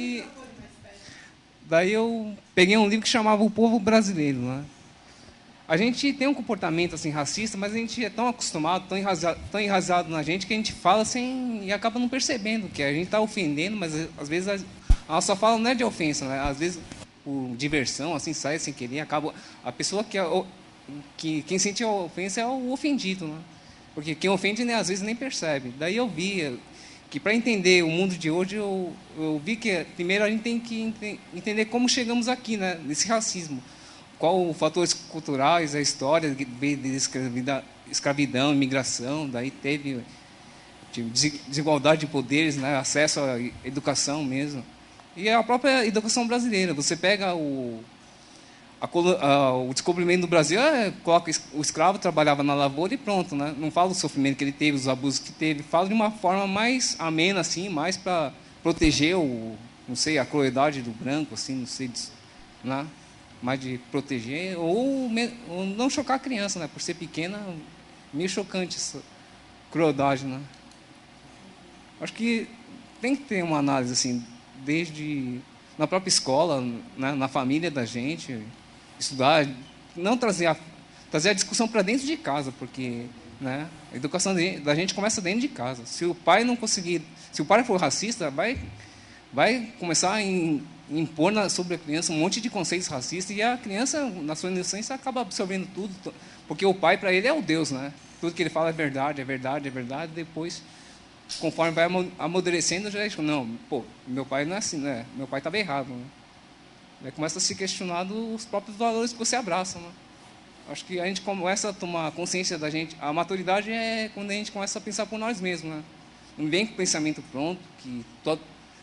peguei um livro que chamava O Povo Brasileiro, né? A gente tem um comportamento assim racista, mas a gente é tão acostumado, tão enraizado na gente, que a gente fala assim e acaba não percebendo que a gente está ofendendo, mas às vezes a nossa fala não é de ofensa, né? Às vezes por diversão, assim, sai sem querer, acaba a pessoa quem sente a ofensa é o ofendido, né? Porque quem ofende, né, às vezes nem percebe. Daí eu vi que para entender o mundo de hoje, eu vi que primeiro a gente tem que entender como chegamos aqui, né, nesse racismo. Qual os fatores culturais, a história de escravidão, imigração, daí teve desigualdade de poderes, né, acesso à educação mesmo. E a própria educação brasileira. Você pega o descobrimento do Brasil, coloca o escravo, trabalhava na lavoura e pronto, né? Não fala do sofrimento que ele teve, os abusos que teve, fala de uma forma mais amena, assim, mais para proteger a crueldade do branco, assim, não sei, né? Mais de proteger, ou não chocar a criança, né? Por ser pequena, meio chocante essa crueldade, né? Acho que tem que ter uma análise, assim, desde na própria escola, né? Na família da gente, estudar, não trazer a discussão para dentro de casa, porque, né, a educação da gente começa dentro de casa. Se o pai for racista, vai começar a impor sobre a criança um monte de conceitos racistas, e a criança, na sua inocência, acaba absorvendo tudo, porque o pai, para ele, é o Deus, né? Tudo que ele fala é verdade, é verdade, é verdade. Depois, conforme vai amadurecendo, já diz, não, meu pai não é assim, né? Meu pai estava errado, né? Daí começa a se questionar dos próprios valores que você abraça, né? Acho que a gente começa a tomar consciência da gente. A maturidade é quando a gente começa a pensar por nós mesmos, né? Não vem com o pensamento pronto, que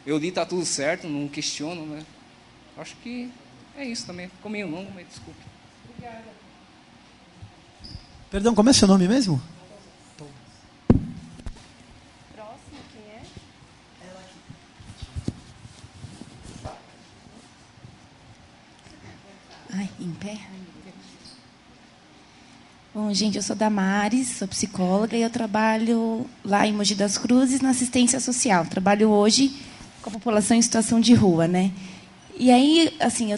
eu li, tá tudo certo, não questiono, né? Acho que é isso também. Ficou meio longo, mas desculpe. Obrigada. Perdão, como é seu nome mesmo? Próximo, quem é? Ai, em pé? Bom, gente, eu sou Damares, sou psicóloga e eu trabalho lá em Mogi das Cruzes na assistência social. Trabalho hoje com a população em situação de rua, né? E aí, assim,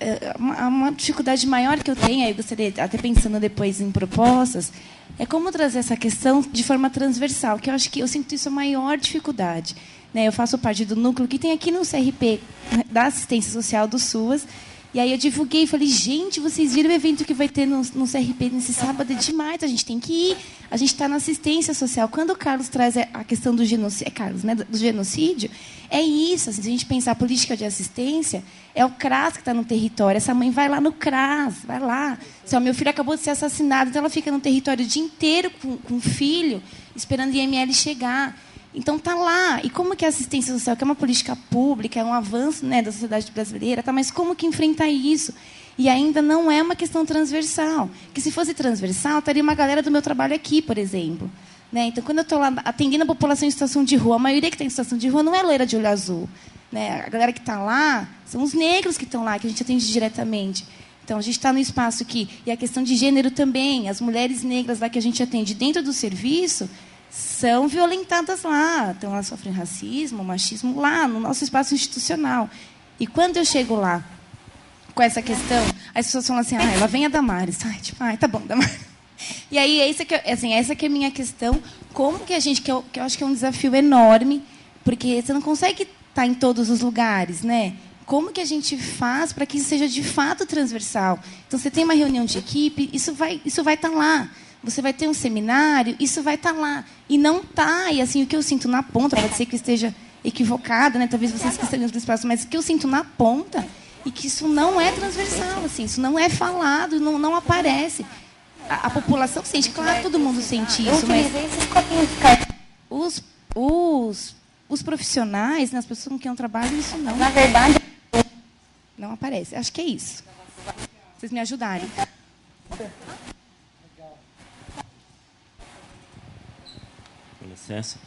uma dificuldade maior que eu tenho, aí eu gostaria, até pensando depois em propostas, é como trazer essa questão de forma transversal, que eu acho que eu sinto isso a maior dificuldade. Né? Eu faço parte do núcleo que tem aqui no CRP da assistência social do SUAS. E aí eu divulguei e falei, gente, vocês viram o evento que vai ter no CRP nesse sábado? É demais, a gente tem que ir. A gente está na assistência social. Quando o Carlos traz a questão do genocídio, Carlos, né, do genocídio, é isso. Assim, se a gente pensar a política de assistência, é o CRAS que está no território. Essa mãe vai lá no CRAS, vai lá. Assim, meu filho acabou de ser assassinado, então ela fica no território o dia inteiro com o filho, esperando o IML chegar. Então, está lá. E como que a assistência social, que é uma política pública, é um avanço, né, da sociedade brasileira, tá, mas como que enfrenta isso? E ainda não é uma questão transversal. Que se fosse transversal, estaria uma galera do meu trabalho aqui, por exemplo. Né? Então, quando eu estou lá atendendo a população em situação de rua, a maioria que está em situação de rua não é loira de olho azul. Né? A galera que está lá são os negros que estão lá, que a gente atende diretamente. Então, a gente está no espaço aqui. E a questão de gênero também. As mulheres negras lá que a gente atende dentro do serviço são violentadas lá. Então, elas sofrem racismo, machismo lá, no nosso espaço institucional. E quando eu chego lá com essa questão, as pessoas falam assim, ela vem a Damares. Tá bom, Damares. E aí, essa que é a minha questão. Como que a gente, que eu acho que é um desafio enorme, porque você não consegue estar em todos os lugares, né? Como que a gente faz para que isso seja de fato transversal? Então, você tem uma reunião de equipe, isso vai estar lá. Você vai ter um seminário, isso vai estar lá. E não está. E assim, o que eu sinto na ponta, pode ser que eu esteja equivocada, né? Talvez vocês que estejam no espaço, mas o que eu sinto na ponta é que isso não é transversal, assim, isso não é falado, não aparece. A população sente, claro, todo mundo sente isso, mas os profissionais, né, as pessoas com quem eu trabalho, isso não. Na verdade, não aparece. Acho que é isso. Vocês me ajudarem. Com licença.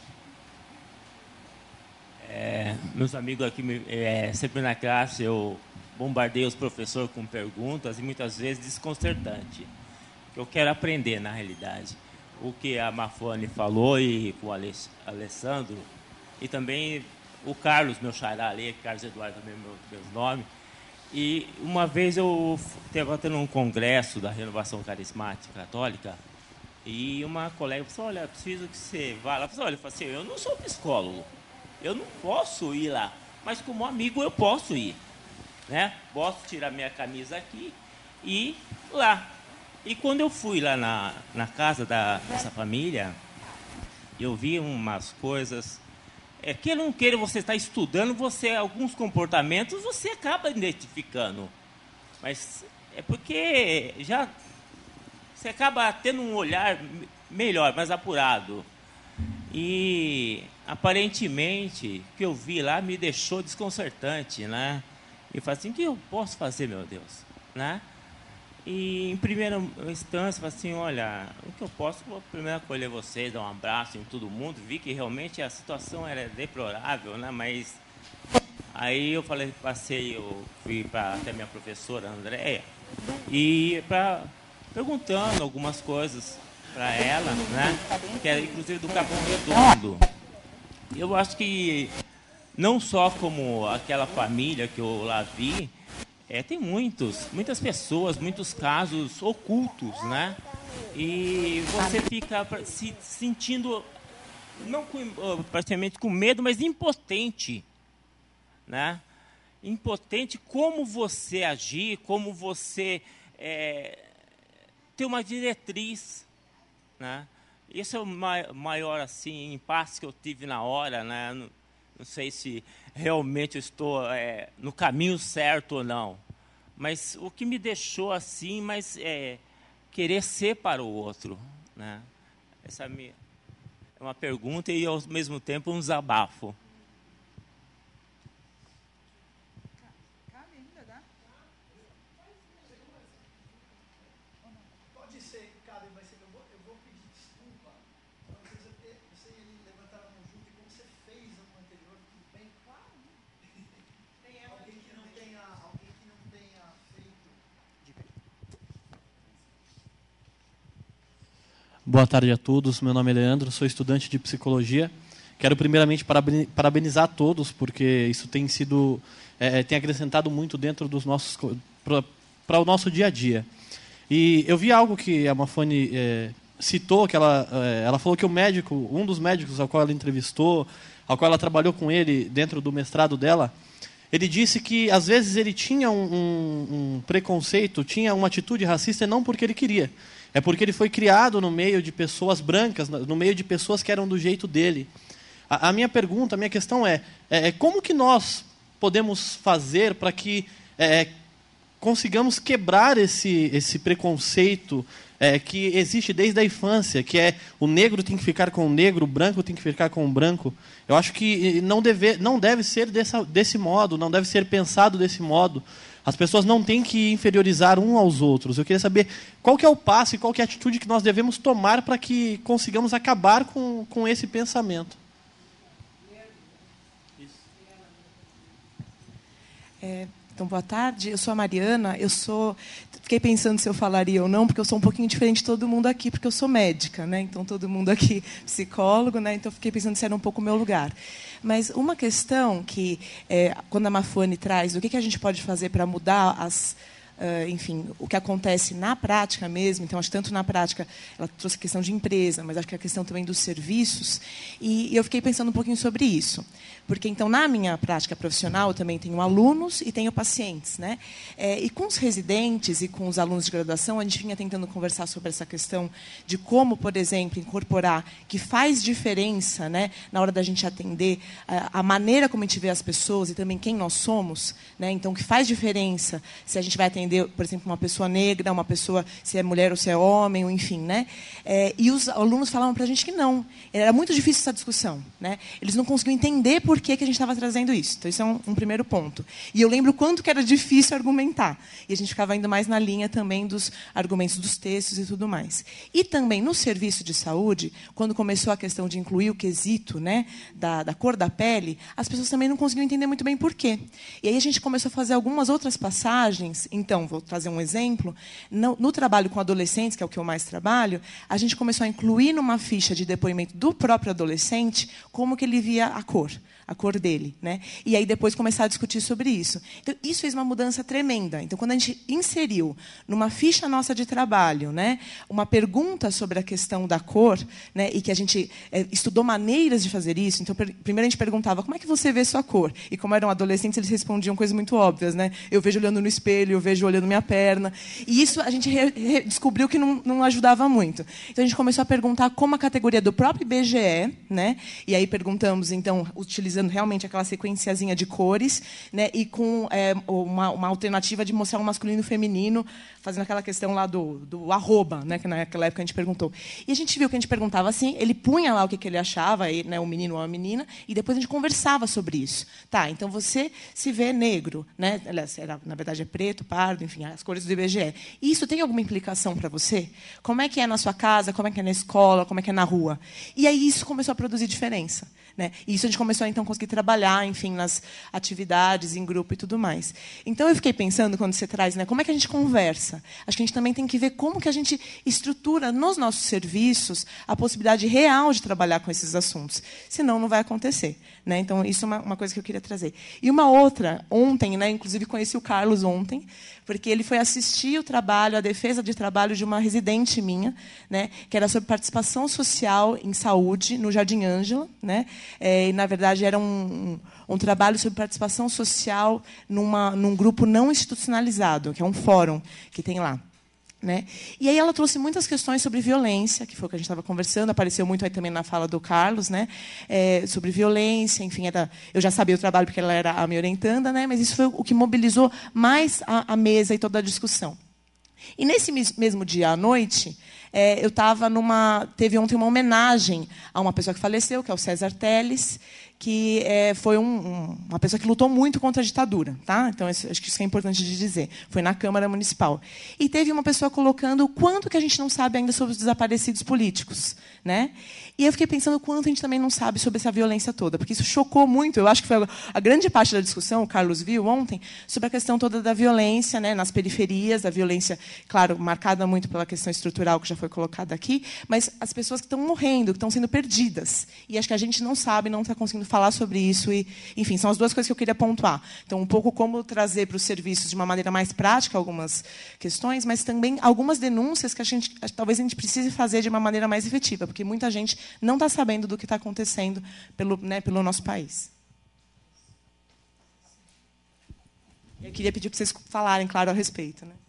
Meus amigos aqui, sempre na classe, eu bombardeio os professores com perguntas e muitas vezes desconcertante. Eu quero aprender, na realidade, o que a Mafone falou e com o Alessandro, e também o Carlos, meu xará ali, Carlos Eduardo também é meu nome. E uma vez eu estava tendo um congresso da Renovação Carismática Católica, e uma colega falou, olha, preciso que você vá lá. Eu falei assim, eu não sou psicólogo, eu não posso ir lá, mas como amigo eu posso ir. Né? Posso tirar minha camisa aqui e ir lá. E quando eu fui lá na casa dessa família, eu vi umas coisas... que eu não queira, você está estudando, alguns comportamentos você acaba identificando. Mas é porque você acaba tendo um olhar melhor, mais apurado. E, aparentemente, o que eu vi lá me deixou desconcertante, né? E falei assim, o que eu posso fazer, meu Deus? Né? E, em primeira instância, falei assim, olha, o que eu posso, vou primeiro acolher vocês, dar um abraço em todo mundo. Vi que realmente a situação era deplorável, né? Mas aí eu fui até minha professora, Andréia, e perguntando algumas coisas para ela, né? Que era inclusive do Capão Redondo. Eu acho que não só como aquela família que eu lá vi, tem muitas pessoas, muitos casos ocultos, né? E você fica se sentindo, não praticamente com medo, mas impotente, né? Impotente como você agir, como você ter uma diretriz, né? Esse é o maior assim, impasse que eu tive na hora, né? Não sei se realmente eu estou no caminho certo ou não. Mas o que me deixou assim, querer ser para o outro. Né? Essa é uma pergunta e, ao mesmo tempo, um desabafo. Boa tarde a todos. Meu nome é Leandro, sou estudante de psicologia. Quero primeiramente parabenizar a todos, porque isso tem sido tem acrescentado muito dentro dos nossos para o nosso dia a dia. E eu vi algo que a Mafone citou, que ela falou que um dos médicos ao qual ela entrevistou, ao qual ela trabalhou com ele dentro do mestrado dela, ele disse que às vezes ele tinha um preconceito, tinha uma atitude racista, não porque ele queria, é porque ele foi criado no meio de pessoas brancas, no meio de pessoas que eram do jeito dele. A minha pergunta, a minha questão é como que nós podemos fazer para que consigamos quebrar esse preconceito que existe desde a infância, que o negro tem que ficar com o negro, o branco tem que ficar com o branco. Eu acho que não deve ser desse modo, não deve ser pensado desse modo. As pessoas não têm que inferiorizar um aos outros. Eu queria saber qual que é o passo e qual que é a atitude que nós devemos tomar para que consigamos acabar com esse pensamento. Então, boa tarde. Eu sou a Mariana. Fiquei pensando se eu falaria ou não, porque eu sou um pouquinho diferente de todo mundo aqui, porque eu sou médica, né? Então, todo mundo aqui psicólogo, né? Então, fiquei pensando se era um pouco o meu lugar. Mas uma questão que, quando a Mafone traz, o que a gente pode fazer para mudar enfim, o que acontece na prática mesmo. Então, acho que tanto na prática, ela trouxe a questão de empresa, mas acho que a questão também dos serviços. E eu fiquei pensando um pouquinho sobre isso. Porque, então, na minha prática profissional, eu também tenho alunos e tenho pacientes, né? E com os residentes e com os alunos de graduação, a gente vinha tentando conversar sobre essa questão de como, por exemplo, incorporar, que faz diferença, né, na hora da gente atender a maneira como a gente vê as pessoas e também quem nós somos, né? Então, que faz diferença se a gente vai atender, por exemplo, uma pessoa negra, uma pessoa, se é mulher ou se é homem, ou enfim, né? E os alunos falavam para a gente que não. Era muito difícil essa discussão, né? Eles não conseguiam entender por que a gente estava trazendo isso. Então, isso é um primeiro ponto. E eu lembro quanto que era difícil argumentar. E a gente ficava indo mais na linha também dos argumentos dos textos e tudo mais. E também, no serviço de saúde, quando começou a questão de incluir o quesito, né, da cor da pele, as pessoas também não conseguiam entender muito bem por quê. E aí a gente começou a fazer algumas outras passagens. Então, vou trazer um exemplo. No trabalho com adolescentes, que é o que eu mais trabalho, a gente começou a incluir numa ficha de depoimento do próprio adolescente como que ele via a cor dele, né? E aí depois começar a discutir sobre isso. Então, isso fez uma mudança tremenda. Então, quando a gente inseriu numa ficha nossa de trabalho, né, uma pergunta sobre a questão da cor, né, e que a gente estudou maneiras de fazer isso. Então, primeiro a gente perguntava, como é que você vê sua cor? E como eram adolescentes, eles respondiam coisas muito óbvias, né? Eu vejo olhando no espelho, eu vejo olhando minha perna. E isso a gente descobriu que não ajudava muito. Então, a gente começou a perguntar como a categoria do próprio IBGE, né? E aí perguntamos, então, utilizando realmente aquela sequenciazinha de cores, né, e com uma alternativa de mostrar o masculino e o feminino, fazendo aquela questão lá do arroba, né, que naquela época a gente perguntou. E a gente viu que a gente perguntava assim, ele punha lá o que ele achava, né, o menino ou a menina, e depois a gente conversava sobre isso. Tá, então você se vê negro, né? Na verdade é preto, pardo, enfim, as cores do IBGE. E isso tem alguma implicação para você? Como é que é na sua casa, como é que é na escola, como é que é na rua? E aí isso começou a produzir diferença, né? E isso a gente começou a, então, conseguir trabalhar, enfim, nas atividades, em grupo e tudo mais. Então, eu fiquei pensando, quando você traz, né, como é que a gente conversa? Acho que a gente também tem que ver como que a gente estrutura nos nossos serviços a possibilidade real de trabalhar com esses assuntos. Senão, não vai acontecer, né? Então, isso é uma coisa que eu queria trazer. E uma outra, ontem, né, inclusive conheci o Carlos ontem, porque ele foi assistir o trabalho, a defesa de trabalho de uma residente minha, né, que era sobre participação social em saúde, no Jardim Ângela, né? E, na verdade, era um trabalho sobre participação social num grupo não institucionalizado, que é um fórum que tem lá, né? E aí ela trouxe muitas questões sobre violência, que foi o que a gente estava conversando, apareceu muito aí também na fala do Carlos, né? Sobre violência, enfim, eu já sabia o trabalho porque ela era a minha orientanda, né? Mas isso foi o que mobilizou mais a mesa e toda a discussão. E nesse mesmo dia à noite, teve ontem uma homenagem a uma pessoa que faleceu, que é o César Telles, que foi uma pessoa que lutou muito contra a ditadura, tá? Então, acho que isso é importante de dizer. Foi na Câmara Municipal. E teve uma pessoa colocando o quanto que a gente não sabe ainda sobre os desaparecidos políticos, né? E eu fiquei pensando o quanto a gente também não sabe sobre essa violência toda, porque isso chocou muito. Eu acho que foi a grande parte da discussão, o Carlos viu ontem, sobre a questão toda da violência, né, nas periferias, da violência, claro, marcada muito pela questão estrutural que já foi colocada aqui, mas as pessoas que estão morrendo, que estão sendo perdidas. E acho que a gente não sabe, não está conseguindo falar sobre isso. E, enfim, são as duas coisas que eu queria pontuar. Então, um pouco como trazer para os serviços de uma maneira mais prática algumas questões, mas também algumas denúncias que talvez a gente precise fazer de uma maneira mais efetiva, porque muita gente não está sabendo do que está acontecendo pelo nosso país. Eu queria pedir para vocês falarem, claro, a respeito. Né?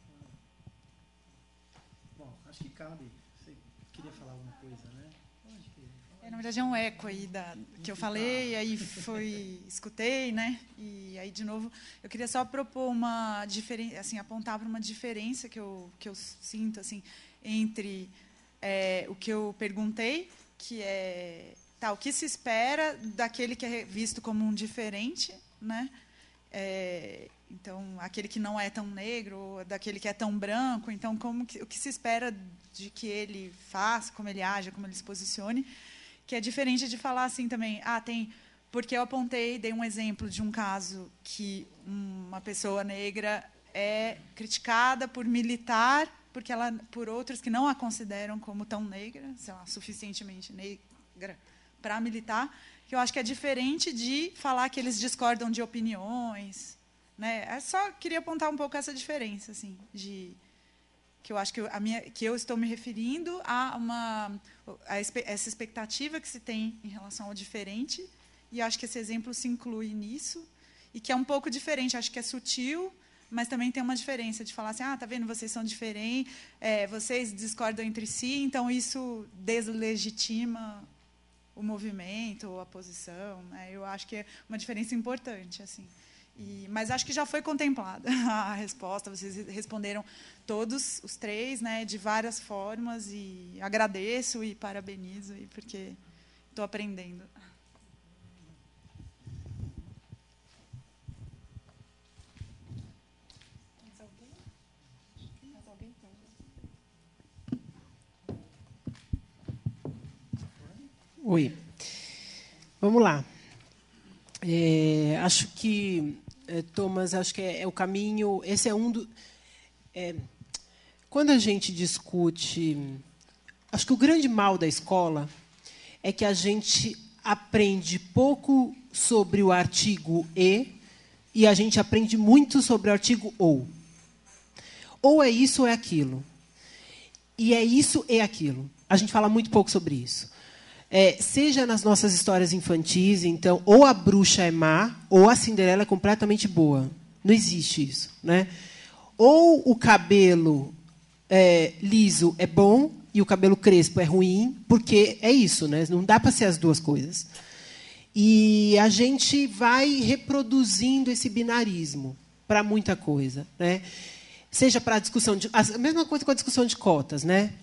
Bom, acho que cabe. Você queria falar alguma coisa, né? Na verdade, é um eco aí que eu falei, aí escutei, né? E aí, de novo, eu queria só propor uma diferença, assim, apontar para uma diferença que eu sinto, assim, entre o que eu perguntei, que é o que se espera daquele que é visto como um diferente, né? Então, aquele que não é tão negro, ou daquele que é tão branco. Então, o que se espera de que ele faça, como ele age, como ele se posicione, que é diferente de falar assim também, porque eu dei um exemplo de um caso que uma pessoa negra é criticada por militar, por outros que não a consideram como tão negra, sei lá, suficientemente negra para militar, que eu acho que é diferente de falar que eles discordam de opiniões, né? Só queria apontar um pouco essa diferença, assim, que eu acho que eu estou me referindo a essa expectativa que se tem em relação ao diferente, e acho que esse exemplo se inclui nisso, e que é um pouco diferente, acho que é sutil, mas também tem uma diferença de falar assim, tá vendo, vocês são diferentes, vocês discordam entre si, então isso deslegitima o movimento, a posição, né? Eu acho que é uma diferença importante, assim. Mas acho que já foi contemplada a resposta. Vocês responderam todos os três, né, de várias formas, e agradeço e parabenizo, porque estou aprendendo. Mais alguém? Oi. Vamos lá. Acho que, Thomas, acho que é o caminho. Esse é um do. Quando a gente discute, acho que o grande mal da escola é que a gente aprende pouco sobre o artigo e a gente aprende muito sobre o artigo ou. Ou é isso ou é aquilo. E é isso e aquilo. A gente fala muito pouco sobre isso. Seja nas nossas histórias infantis, então, ou a bruxa é má, ou a Cinderela é completamente boa. Não existe isso, né? Ou o cabelo liso é bom e o cabelo crespo é ruim, porque é isso, né? Não dá para ser as duas coisas. E a gente vai reproduzindo esse binarismo para muita coisa, né? Seja para a discussão a mesma coisa com a discussão de cotas, né?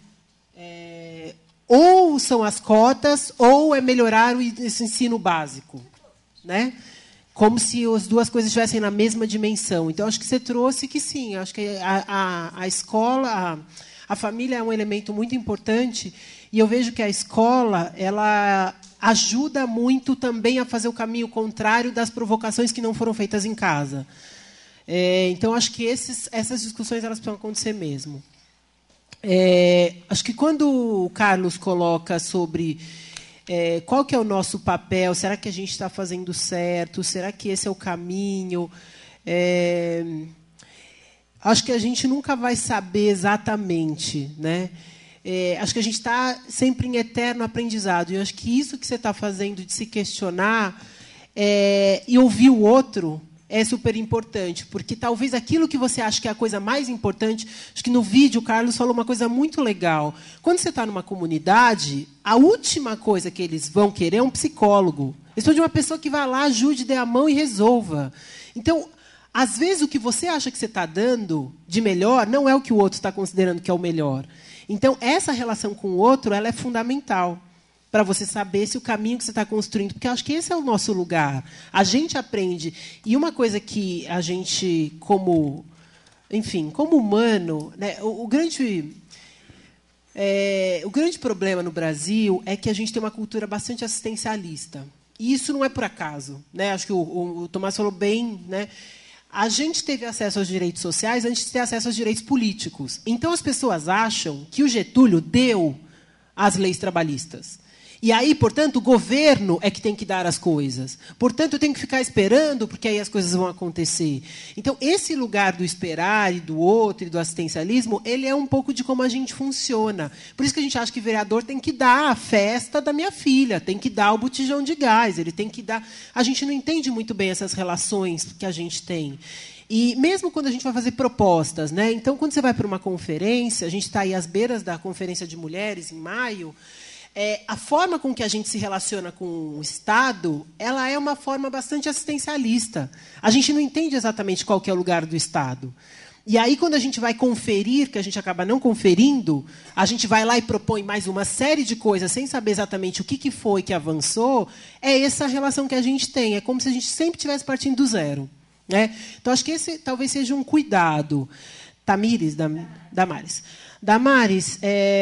Ou são as cotas, ou é melhorar esse ensino básico, né? Como se as duas coisas estivessem na mesma dimensão. Então, acho que você trouxe que sim. Acho que a escola, a família é um elemento muito importante, e eu vejo que a escola ela ajuda muito também a fazer o caminho contrário das provocações que não foram feitas em casa. Então, acho que essas discussões elas precisam acontecer mesmo. Acho que quando o Carlos coloca sobre qual que é o nosso papel, será que a gente está fazendo certo, será que esse é o caminho, acho que a gente nunca vai saber exatamente, né? Acho que a gente está sempre em eterno aprendizado, e eu acho que isso que você está fazendo de se questionar e ouvir o outro é super importante, porque talvez aquilo que você acha que é a coisa mais importante, acho que no vídeo o Carlos falou uma coisa muito legal. Quando você está numa comunidade, a última coisa que eles vão querer é um psicólogo. Eles precisam de uma pessoa que vá lá, ajude, dê a mão e resolva. Então, às vezes, o que você acha que você está dando de melhor não é o que o outro está considerando que é o melhor. Então, essa relação com o outro ela é fundamental para você saber se o caminho que você está construindo, porque eu acho que esse é o nosso lugar. A gente aprende. E uma coisa que a gente, como humano, né, o grande problema no Brasil é que a gente tem uma cultura bastante assistencialista. E isso não é por acaso, né? Acho que o Tomás falou bem, né? a gente teve acesso aos direitos sociais antes de ter acesso aos direitos políticos. Então, as pessoas acham que o Getúlio deu as leis trabalhistas. E aí, portanto, o governo é que tem que dar as coisas. Portanto, eu tenho que ficar esperando, porque aí as coisas vão acontecer. Então, esse lugar do esperar e do outro e do assistencialismo, ele é um pouco de como a gente funciona. Por isso que a gente acha que o vereador tem que dar a festa da minha filha, tem que dar o botijão de gás, ele tem que dar... A gente não entende muito bem essas relações que a gente tem. E mesmo quando a gente vai fazer propostas, né? Então, quando você vai para uma conferência, a gente está aí às beiras da Conferência de Mulheres, em maio, a forma com que a gente se relaciona com o Estado, ela é uma forma bastante assistencialista. A gente não entende exatamente qual que é o lugar do Estado. E aí, quando a gente vai conferir, que a gente acaba não conferindo, a gente vai lá e propõe mais uma série de coisas, sem saber exatamente o que foi que avançou, é essa relação que a gente tem. É como se a gente sempre estivesse partindo do zero. Né? Então, acho que esse talvez seja um cuidado. Damares. Damares,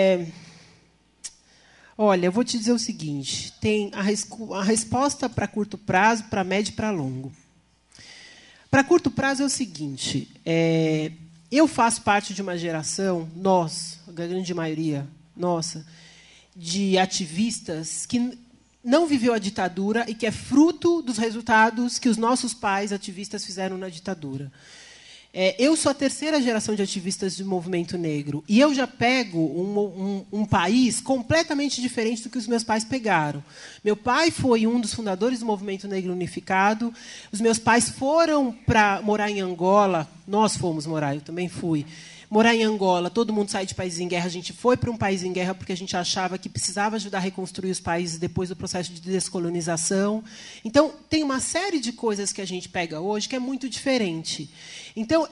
olha, eu vou te dizer o seguinte, tem a resposta para curto prazo, para médio e para longo. Para curto prazo é o seguinte, eu faço parte de uma geração, nós, a grande maioria nossa, de ativistas que não viveu a ditadura e que é fruto dos resultados que os nossos pais ativistas fizeram na ditadura. Eu sou a terceira geração de ativistas do movimento negro. E eu já pego um país completamente diferente do que os meus pais pegaram. Meu pai foi um dos fundadores do movimento negro unificado. Os meus pais foram para morar em Angola. Nós fomos morar, eu também fui. Morar em Angola, todo mundo sai de países em guerra. A gente foi para um país em guerra porque a gente achava que precisava ajudar a reconstruir os países depois do processo de descolonização. Então, tem uma série de coisas que a gente pega hoje que é muito diferente. Então,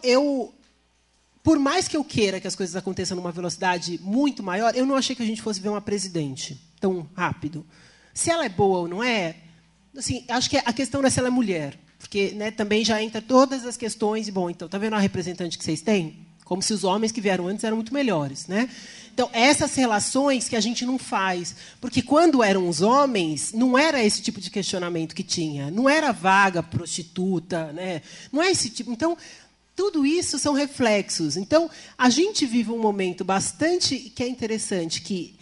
por mais que eu queira que as coisas aconteçam numa velocidade muito maior, eu não achei que a gente fosse ver uma presidente tão rápido. Se ela é boa ou não é, assim, acho que a questão não é se ela é mulher, porque, né, também já entra todas as questões. E, bom, então, está vendo a representante que vocês têm? Como se os homens que vieram antes eram muito melhores. Né? Então, essas relações que a gente não faz. Porque, quando eram os homens, não era esse tipo de questionamento que tinha. Não era vaga, prostituta. Né? Não é esse tipo. Então, tudo isso são reflexos. Então, a gente vive um momento bastante que é interessante, que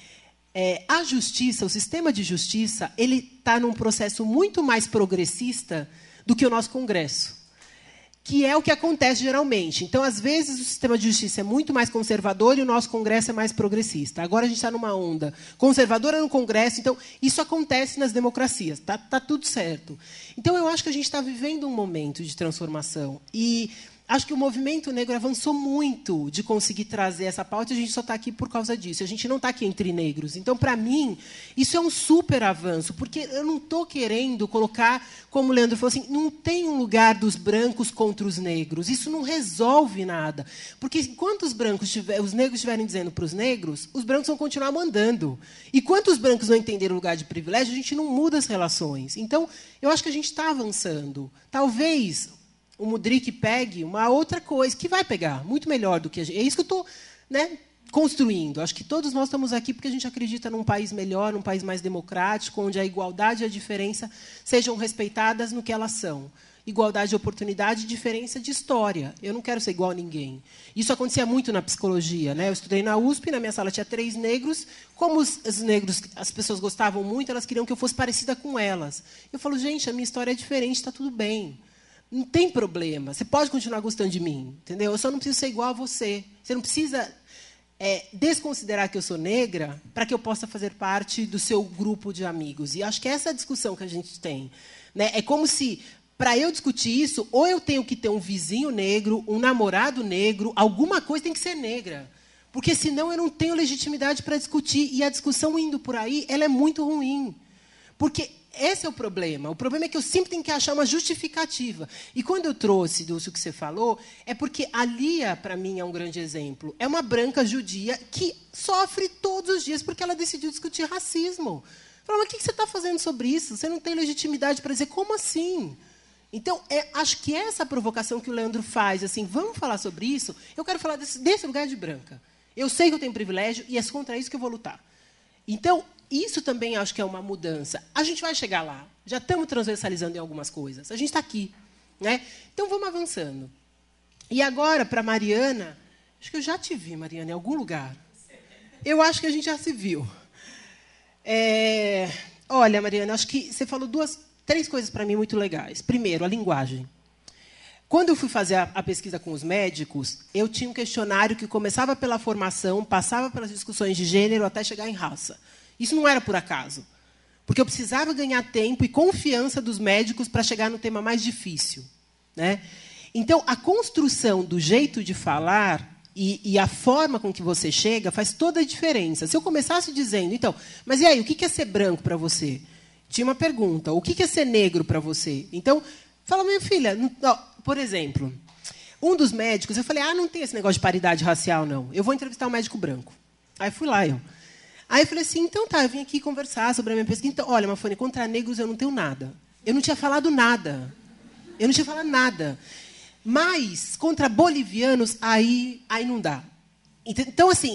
a justiça, o sistema de justiça, ele está num processo muito mais progressista do que o nosso Congresso. Que é o que acontece geralmente. Então, às vezes, o sistema de justiça é muito mais conservador e o nosso Congresso é mais progressista. Agora a gente está numa onda conservadora no Congresso, então isso acontece nas democracias. Tá tudo certo. Então, eu acho que a gente está vivendo um momento de transformação. E acho que o movimento negro avançou muito de conseguir trazer essa pauta e a gente só está aqui por causa disso. A gente não está aqui entre negros. Então, para mim, isso é um super avanço, porque eu não estou querendo colocar, como o Leandro falou, assim, não tem um lugar dos brancos contra os negros. Isso não resolve nada. Porque enquanto os negros estiverem dizendo para os negros, os brancos vão continuar mandando. E enquanto os brancos não entenderem o lugar de privilégio, a gente não muda as relações. Então, eu acho que a gente está avançando. Talvez o Mudrik pegue uma outra coisa, que vai pegar, muito melhor do que a gente. É isso que eu estou, né, construindo. Acho que todos nós estamos aqui porque a gente acredita num país melhor, num país mais democrático, onde a igualdade e a diferença sejam respeitadas no que elas são. Igualdade de oportunidade e diferença de história. Eu não quero ser igual a ninguém. Isso acontecia muito na psicologia. Né? Eu estudei na USP, na minha sala tinha 3 negros. Como os negros, as pessoas gostavam muito, elas queriam que eu fosse parecida com elas. Eu falo, gente, a minha história é diferente, está tudo bem. Não tem problema. Você pode continuar gostando de mim, entendeu? Eu só não preciso ser igual a você. Você não precisa desconsiderar que eu sou negra para que eu possa fazer parte do seu grupo de amigos. E acho que essa é a discussão que a gente tem. Né? É como se, para eu discutir isso, ou eu tenho que ter um vizinho negro, um namorado negro, alguma coisa tem que ser negra. Porque, senão, eu não tenho legitimidade para discutir. E a discussão indo por aí, ela é muito ruim. Porque esse é o problema. O problema é que eu sempre tenho que achar uma justificativa. E quando eu trouxe do que você falou, é porque a Lia, para mim, é um grande exemplo. É uma branca judia que sofre todos os dias porque ela decidiu discutir racismo. Fala, mas o que você está fazendo sobre isso? Você não tem legitimidade para dizer como assim? Então, acho que essa provocação que o Leandro faz, assim, vamos falar sobre isso, eu quero falar desse lugar de branca. Eu sei que eu tenho privilégio e é contra isso que eu vou lutar. Então, isso também acho que é uma mudança. A gente vai chegar lá. Já estamos transversalizando em algumas coisas. A gente está aqui. Né? Então, vamos avançando. E agora, para a Mariana, acho que eu já te vi, Mariana, em algum lugar. Eu acho que a gente já se viu. Olha, Mariana, acho que você falou três coisas para mim muito legais. Primeiro, a linguagem. Quando eu fui fazer a pesquisa com os médicos, eu tinha um questionário que começava pela formação, passava pelas discussões de gênero até chegar em raça. Isso não era por acaso. Porque eu precisava ganhar tempo e confiança dos médicos para chegar no tema mais difícil. Né? Então, a construção do jeito de falar e a forma com que você chega faz toda a diferença. Se eu começasse dizendo, então, mas e aí, o que é ser branco para você? Tinha uma pergunta, o que é ser negro para você? Então, fala, minha filha, por exemplo, um dos médicos, eu falei, não tem esse negócio de paridade racial, não. Eu vou entrevistar um médico branco. Aí fui lá, Aí eu falei assim, então tá, eu vim aqui conversar sobre a minha pesquisa. Então, olha, Mafone, contra negros eu não tenho nada. Eu não tinha falado nada. Eu não tinha falado nada. Mas, contra bolivianos, aí não dá. Então, assim,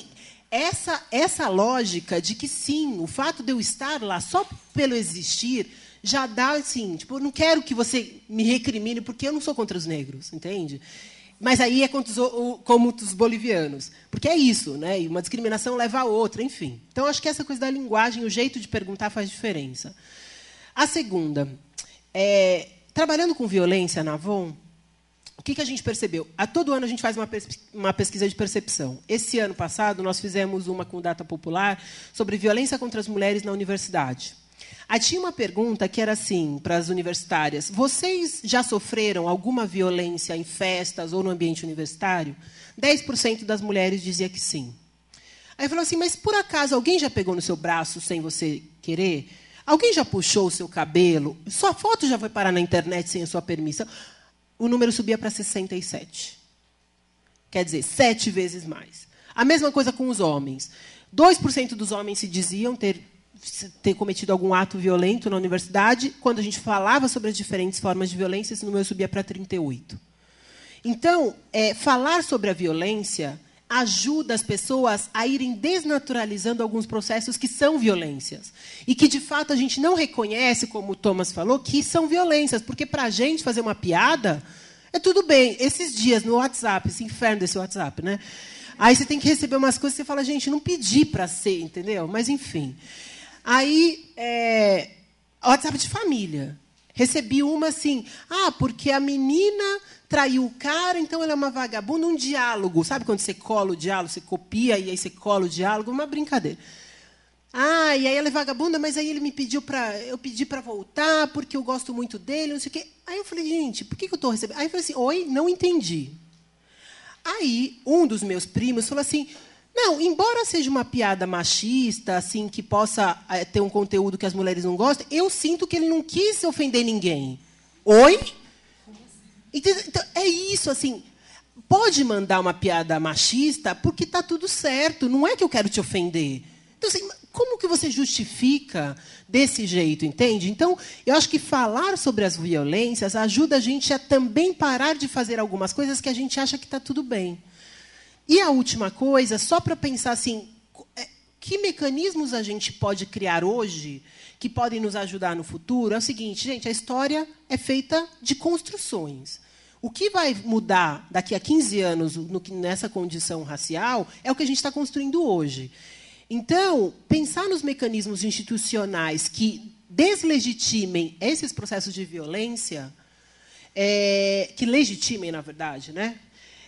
essa lógica de que, sim, o fato de eu estar lá só pelo existir já dá, assim, tipo, eu não quero que você me recrimine, porque eu não sou contra os negros, entende? Mas aí é como os bolivianos. Porque é isso, né? E uma discriminação leva a outra, enfim. Então, acho que essa coisa da linguagem, o jeito de perguntar faz diferença. A segunda, trabalhando com violência na Avon, o que a gente percebeu? Todo ano a gente faz uma pesquisa de percepção. Esse ano passado, nós fizemos uma com data popular sobre violência contra as mulheres na universidade. Aí tinha uma pergunta que era assim, para as universitárias. Vocês já sofreram alguma violência em festas ou no ambiente universitário? 10% das mulheres dizia que sim. Aí falou assim, mas por acaso alguém já pegou no seu braço sem você querer? Alguém já puxou o seu cabelo? Sua foto já foi parar na internet sem a sua permissão? O número subia para 67. Quer dizer, 7 vezes mais. A mesma coisa com os homens. 2% dos homens se diziam ter cometido algum ato violento na universidade. Quando a gente falava sobre as diferentes formas de violência, esse número subia para 38%. Então, falar sobre a violência ajuda as pessoas a irem desnaturalizando alguns processos que são violências. E que, de fato, a gente não reconhece, como o Thomas falou, que são violências. Porque, para a gente, fazer uma piada é tudo bem. Esses dias, no WhatsApp, esse inferno desse WhatsApp, né? Aí você tem que receber umas coisas e você fala, gente, não pedi para ser, entendeu? Mas, enfim. Aí, WhatsApp de família. Recebi uma assim, porque a menina traiu o cara, então ela é uma vagabunda, um diálogo. Sabe quando você cola o diálogo, você copia e aí você cola o diálogo? Uma brincadeira. E aí ela é vagabunda, mas aí ele me pediu eu pedi para voltar, porque eu gosto muito dele, não sei o quê. Aí eu falei, gente, por que eu estou recebendo? Aí eu falei assim, oi, não entendi. Aí um dos meus primos falou assim, não, embora seja uma piada machista, assim, que possa ter um conteúdo que as mulheres não gostam, eu sinto que ele não quis ofender ninguém. Oi? Então, é isso, assim, pode mandar uma piada machista porque está tudo certo, não é que eu quero te ofender. Então, assim, como que você justifica desse jeito, entende? Então, eu acho que falar sobre as violências ajuda a gente a também parar de fazer algumas coisas que a gente acha que está tudo bem. E a última coisa, só para pensar assim, que mecanismos a gente pode criar hoje que podem nos ajudar no futuro, é o seguinte, gente, a história é feita de construções. O que vai mudar daqui a 15 anos nessa condição racial é o que a gente está construindo hoje. Então, pensar nos mecanismos institucionais que deslegitimem esses processos de violência, que legitimem, na verdade, né?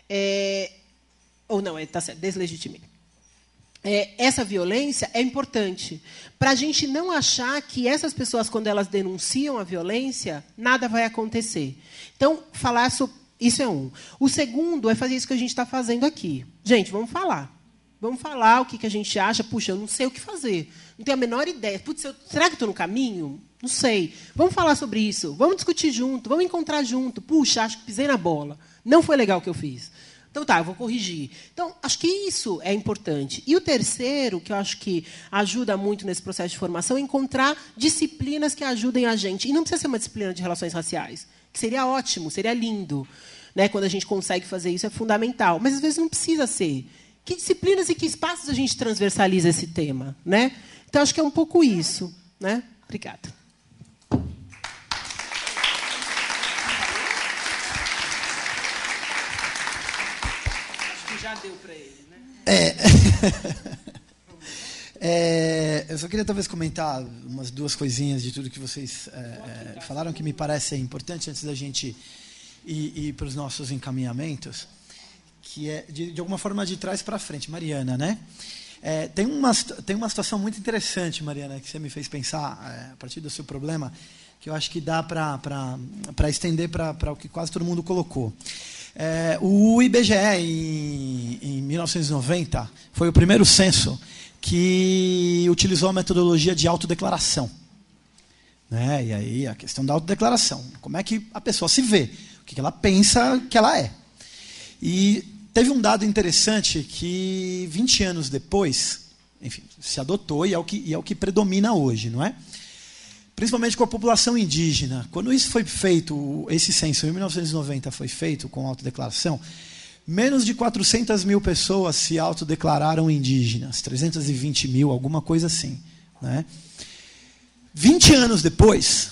Ou não, está certo, deslegitimem. Essa violência é importante para a gente não achar que essas pessoas, quando elas denunciam a violência, nada vai acontecer. Então, falar sobre isso é um. O segundo é fazer isso que a gente está fazendo aqui. Gente, vamos falar. Vamos falar o que a gente acha. Puxa, eu não sei o que fazer. Não tenho a menor ideia. Putz, será que eu estou no caminho? Não sei. Vamos falar sobre isso. Vamos discutir junto. Vamos encontrar junto. Puxa, acho que pisei na bola. Não foi legal o que eu fiz. Então, tá, eu vou corrigir. Então, acho que isso é importante. E o terceiro, que eu acho que ajuda muito nesse processo de formação, é encontrar disciplinas que ajudem a gente. E não precisa ser uma disciplina de relações raciais, que seria ótimo, seria lindo. Né? Quando a gente consegue fazer isso, é fundamental. Mas, às vezes, não precisa ser. Que disciplinas e que espaços a gente transversaliza esse tema? Né? Então, acho que é um pouco isso. Né? Obrigada. Já deu para ele, né? Eu só queria talvez comentar umas 2 coisinhas de tudo que vocês falaram que me parecem importantes antes da gente ir para os nossos encaminhamentos, que é de alguma forma de trás para frente. Mariana, né? Tem uma situação muito interessante, Mariana, que você me fez pensar a partir do seu problema, que eu acho que dá para estender para o que quase todo mundo colocou. O IBGE, em 1990, foi o primeiro censo que utilizou a metodologia de autodeclaração. Né? E aí a questão da autodeclaração. Como é que a pessoa se vê? O que ela pensa que ela é? E teve um dado interessante que 20 anos depois, enfim, se adotou e é o que predomina hoje, não é? Principalmente com a população indígena. Quando isso foi feito, esse censo em 1990 foi feito com autodeclaração, menos de 400 mil pessoas se autodeclararam indígenas, 320 mil, alguma coisa assim. Né? 20 anos depois,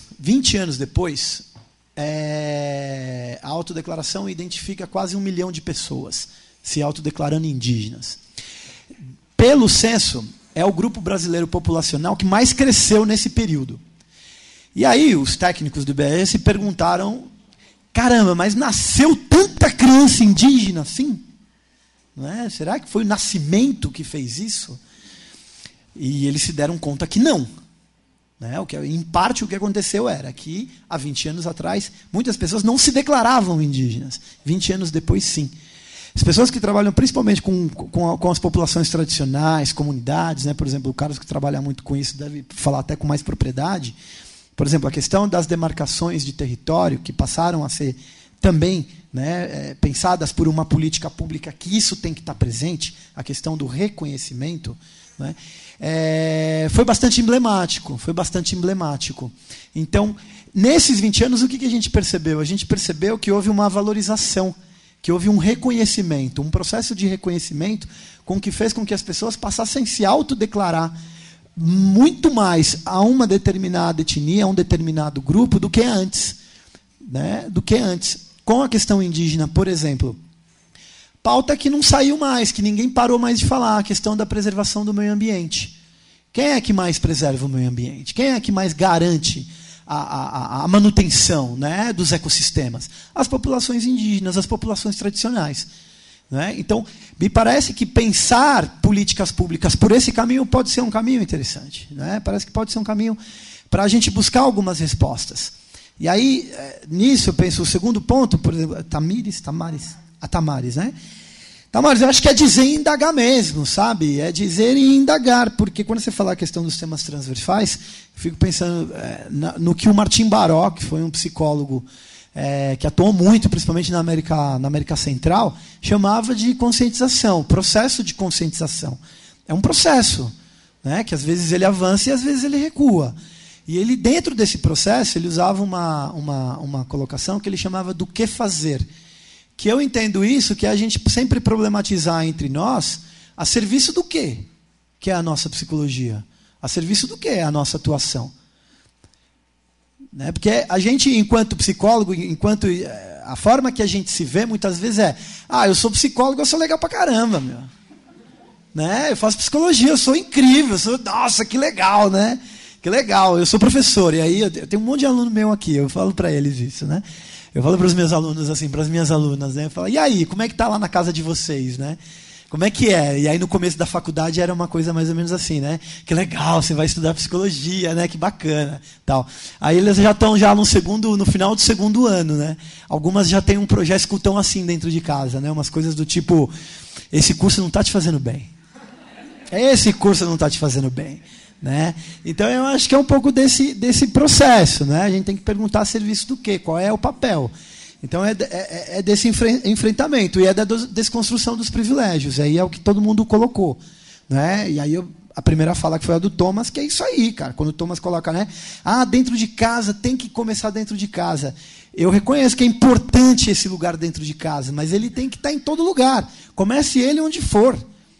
a autodeclaração identifica quase 1 milhão de pessoas se autodeclarando indígenas. Pelo censo, é o grupo brasileiro populacional que mais cresceu nesse período. E aí os técnicos do IBGE se perguntaram, caramba, mas nasceu tanta criança indígena assim? Não é? Será que foi o nascimento que fez isso? E eles se deram conta que não. Né? Em parte o que aconteceu era que, há 20 anos atrás, muitas pessoas não se declaravam indígenas. 20 anos depois, sim. As pessoas que trabalham principalmente com as populações tradicionais, comunidades, né? Por exemplo, o Carlos que trabalha muito com isso deve falar até com mais propriedade. Por exemplo, a questão das demarcações de território, que passaram a ser também, né, pensadas por uma política pública, que isso tem que estar presente, a questão do reconhecimento, né, foi bastante emblemático. Então, nesses 20 anos, o que a gente percebeu? A gente percebeu que houve uma valorização, que houve um reconhecimento, um processo de reconhecimento que fez com que as pessoas passassem a se autodeclarar muito mais a uma determinada etnia, a um determinado grupo, do que antes. Né? Com a questão indígena, por exemplo, pauta que não saiu mais, que ninguém parou mais de falar, a questão da preservação do meio ambiente. Quem é que mais preserva o meio ambiente? Quem é que mais garante a manutenção, né, dos ecossistemas? As populações indígenas, as populações tradicionais. Né? Então, me parece que pensar políticas públicas por esse caminho pode ser um caminho interessante. Né? Parece que pode ser um caminho para a gente buscar algumas respostas. E aí, nisso, eu penso, o segundo ponto, por exemplo, Tamares, né? Tamares, eu acho que é dizer e indagar mesmo, sabe? É dizer e indagar, porque quando você fala a questão dos temas transversais, eu fico pensando no que o Martim Baró, que foi um psicólogo que atuou muito, principalmente na América Central, chamava de conscientização, processo de conscientização. É um processo, né, que às vezes ele avança e às vezes ele recua. E ele, dentro desse processo, ele usava uma colocação que ele chamava do que fazer. Que eu entendo isso, que é a gente sempre problematizar entre nós a serviço do quê? Que é a nossa psicologia. A serviço do que é a nossa atuação. Né? Porque a gente, enquanto psicólogo, a forma que a gente se vê, muitas vezes eu sou psicólogo, eu sou legal pra caramba, meu. Né? Eu faço psicologia, eu sou incrível, nossa, que legal, né? Que legal, eu sou professor, e aí eu tenho um monte de aluno meu aqui, eu falo para eles isso, né? Eu falo para os meus alunos assim, para as minhas alunas, né? Eu falo, e aí, como é que tá lá na casa de vocês, né? Como é que é? E aí no começo da faculdade era uma coisa mais ou menos assim, né? Que legal, você vai estudar psicologia, né? Que bacana, tal. Aí eles já estão no final do segundo ano, né? Algumas já têm um projeto, escutam assim dentro de casa, né? Umas coisas do tipo, esse curso não está te fazendo bem. Esse curso não está te fazendo bem. Né? Então eu acho que é um pouco desse processo, né? A gente tem que perguntar a serviço do quê? Qual é o papel? Então é desse enfrentamento e é da desconstrução dos privilégios. Aí é o que todo mundo colocou, né? E aí a primeira fala que foi a do Thomas, que é isso aí, cara. Quando o Thomas coloca, né? Dentro de casa, tem que começar dentro de casa. Eu reconheço que é importante esse lugar dentro de casa, mas ele tem que estar em todo lugar. Comece ele onde for.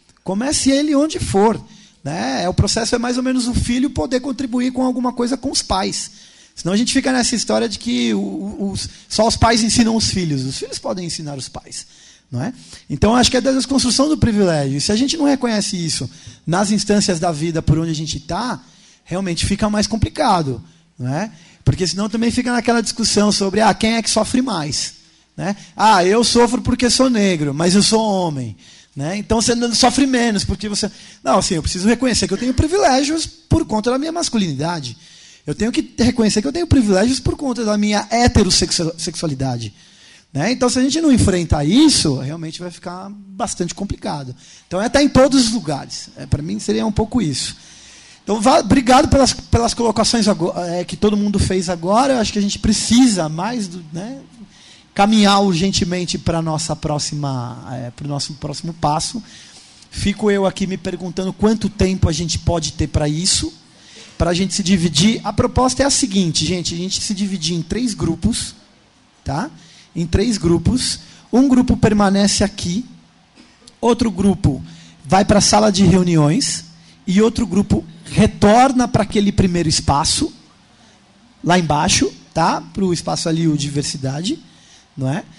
Né? O processo é mais ou menos o filho poder contribuir com alguma coisa com os pais. Senão a gente fica nessa história de que só os pais ensinam os filhos. Os filhos podem ensinar os pais. Não é? Então, acho que é da desconstrução do privilégio. E se a gente não reconhece isso nas instâncias da vida por onde a gente está, realmente fica mais complicado. Não é? Porque senão também fica naquela discussão sobre quem é que sofre mais. Né? Eu sofro porque sou negro, mas eu sou homem. Né? Então você sofre menos, porque você... Não, assim, eu preciso reconhecer que eu tenho privilégios por conta da minha masculinidade. Eu tenho que reconhecer que eu tenho privilégios por conta da minha heterossexualidade. Né? Então, se a gente não enfrentar isso, realmente vai ficar bastante complicado. Então, estar em todos os lugares. Para mim, seria um pouco isso. Então, obrigado pelas colocações que todo mundo fez agora. Eu acho que a gente precisa mais caminhar urgentemente para o nosso próximo passo. Fico eu aqui me perguntando quanto tempo a gente pode ter para isso, para a gente se dividir. A proposta é a seguinte, gente, a gente se dividir em 3 grupos, tá? Em 3 grupos. Um grupo permanece aqui, outro grupo vai para a sala de reuniões e outro grupo retorna para aquele primeiro espaço, lá embaixo, tá? Para o espaço ali, o diversidade. Não é?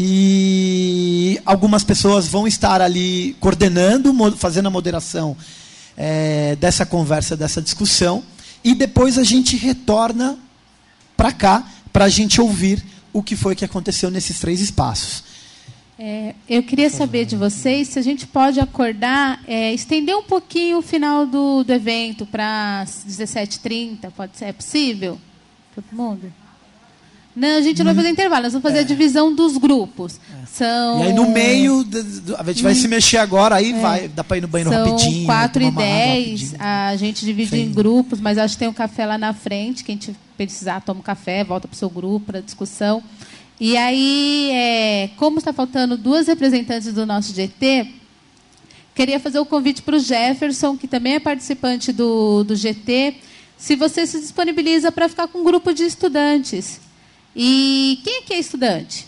E algumas pessoas vão estar ali coordenando, fazendo a moderação dessa conversa, dessa discussão, e depois a gente retorna para cá, para a gente ouvir o que foi que aconteceu nesses 3 espaços. Eu queria saber de vocês se a gente pode acordar, estender um pouquinho o final do evento para 17h30, pode ser? É possível? Todo mundo? Não, a gente não vai fazer intervalo, nós vamos fazer a divisão dos grupos. E aí no meio, a gente vai se mexer agora, aí dá para ir no banheiro rapidinho. São 4h10, a gente divide em grupos, mas acho que tem um café lá na frente, quem precisar toma um café, volta para o seu grupo, para a discussão. E aí, como está faltando 2 representantes do nosso GT, queria fazer o convite para o Jefferson, que também é participante do GT, se você se disponibiliza para ficar com um grupo de estudantes. E quem aqui é estudante?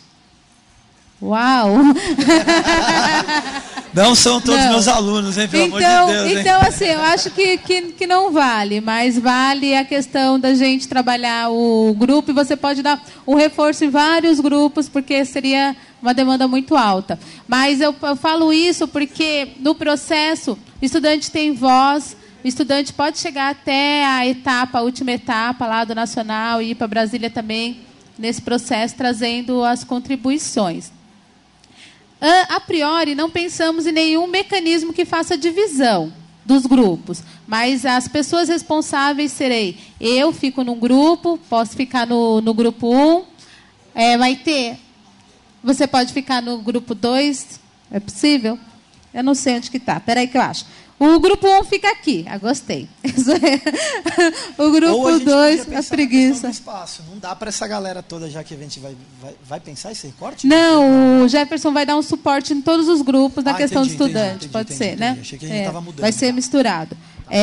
Uau! Não são todos meus alunos, hein? Pelo amor de Deus. Hein? Então, assim, eu acho que não vale, mas vale a questão da gente trabalhar o grupo, e você pode dar um reforço em vários grupos, porque seria uma demanda muito alta. Mas eu falo isso porque, no processo, o estudante tem voz, o estudante pode chegar até a última etapa lá do Nacional e ir para Brasília também, nesse processo, trazendo as contribuições. A priori, não pensamos em nenhum mecanismo que faça divisão dos grupos, mas as pessoas responsáveis serei eu, fico num grupo, posso ficar no grupo 1, Maitê, você pode ficar no grupo 2, é possível? Eu não sei onde que está, peraí que eu acho. O grupo 1 fica aqui. Gostei. O grupo 2, a preguiça. Espaço. Não dá para essa galera toda, já que a gente vai pensar esse recorte? Não, o Jefferson vai dar um suporte em todos os grupos na questão de estudante. Pode ser, né? Achei que a gente estava mudando. Vai ser misturado.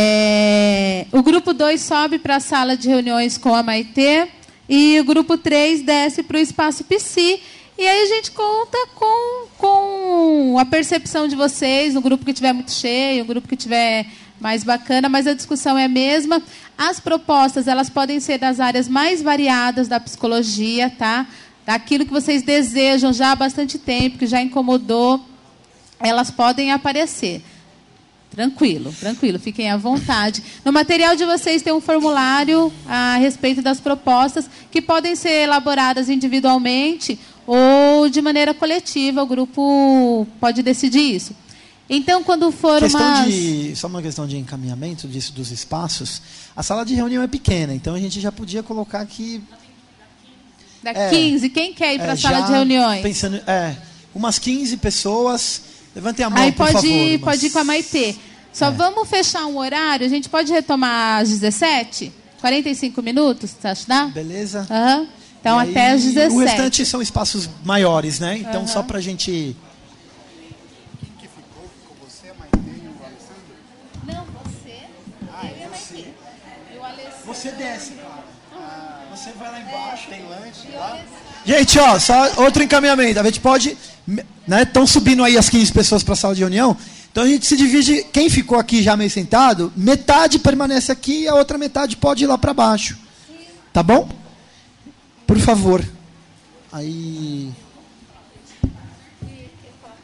O grupo 2 sobe para a sala de reuniões com a Maitê e o grupo 3 desce para o espaço PC. E aí a gente conta com a percepção de vocês, no grupo que estiver muito cheio, no grupo que estiver mais bacana, mas a discussão é a mesma. As propostas, elas podem ser das áreas mais variadas da psicologia, tá? Daquilo que vocês desejam já há bastante tempo, que já incomodou, elas podem aparecer. Tranquilo, fiquem à vontade. No material de vocês tem um formulário a respeito das propostas, que podem ser elaboradas individualmente ou de maneira coletiva, o grupo pode decidir isso. Então, quando for só uma questão de encaminhamento disso, dos espaços, a sala de reunião é pequena, então a gente já podia colocar aqui... Da 15, quem quer ir para a sala de reuniões? Pensando, umas 15 pessoas, levantem a mão, aí por favor. Pode ir com a Maitê. Só vamos fechar um horário, a gente pode retomar às 17? 45 minutos, você acha que dá? Beleza. Uhum. Então, até às 17. O restante são espaços maiores, né? Então, só para a gente... Quem que ficou? Ficou você, a Maitê e o Alessandro? Não, você, eu e a Maitê. E o Alessandro. Você desce, cara. Você vai lá embaixo. Tem lanche lá? Gente, só outro encaminhamento. A gente pode... Estão subindo aí as 15 pessoas para a sala de reunião. Então, a gente se divide... Quem ficou aqui já meio sentado, metade permanece aqui e a outra metade pode ir lá para baixo. Tá bom? Por favor. Aí...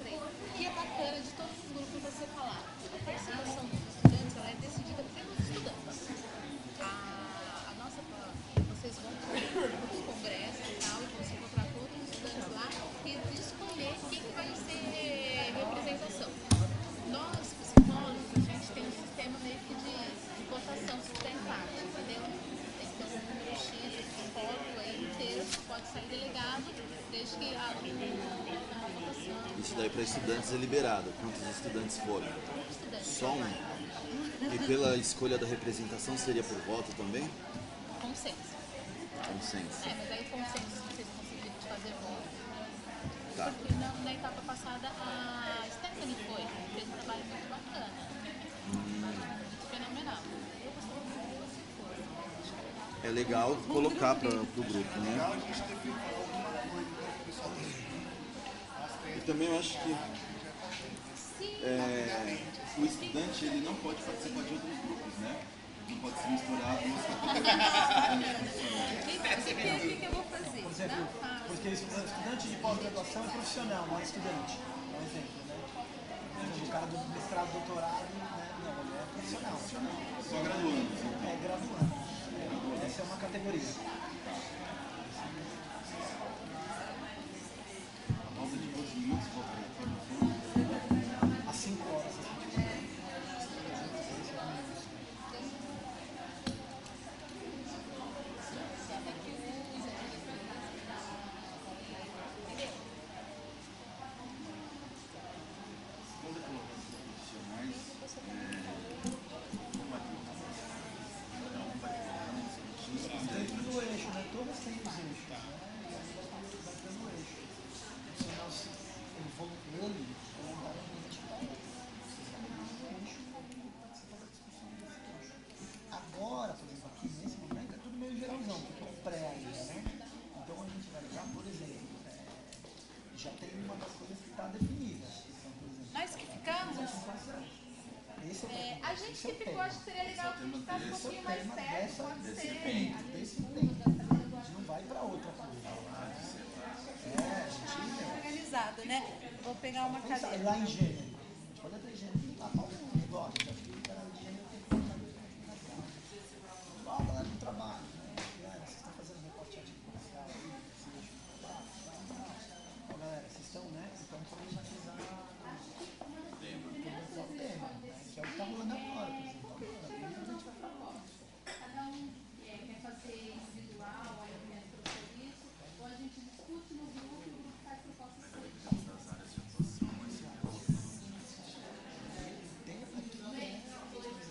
liberado, desde que a votação. Isso daí para estudantes é liberado. Quantos estudantes foram? Estudantes. Só um. E pela escolha da representação seria por voto também? Consenso. Consenso. Mas aí o consenso vocês conseguiram fazer voto. Tá. Porque na etapa passada a Stephanie fez um trabalho muito bacana. Muito fenomenal. Eu gostei muito. É legal colocar para o grupo, né? E também eu acho que o estudante ele não pode participar de outros grupos, né? Não pode se misturar duas categorias. O que eu vou fazer? Por exemplo, porque estudante de pós-graduação é profissional, não é estudante. É um exemplo, né? O cara do mestrado, doutorado, né? Não, ele é profissional. Só graduando. É graduando. Essa é uma categoria. A volta de 12 minutos, às 5 horas. Dentro do eixo, né? Todas têm os eixos, né? Vai dando o eixo. Se nós evoluindo, voluntariamente, agora, por exemplo, aqui nesse momento é tudo meio geralzão, porque é pré ainda, né? Então a gente vai ligar, por exemplo, já tem uma das coisas que está definida. Então, por exemplo, nós que ficamos. A gente que ficou, acho que seria legal que a gente ficasse um pouquinho mais perto, pode ser. Desse tempo. A gente não vai para outra coisa. A gente Organizado, né? Vou pegar uma cadeira. Lá em gênero. A gente pode até gênero. Lá para um negócio. Já fica de gênero. A galera do trabalho. Vocês estão fazendo reporte artificial aí. Galera, vocês estão, né? Então problematizar o tema, que é o que está rolando agora, por exemplo. A gente vai falar agora. Cada um quer fazer individual, aí eu quero propor isso, ou a gente discute no grupo e o grupo faz propostas coletivas.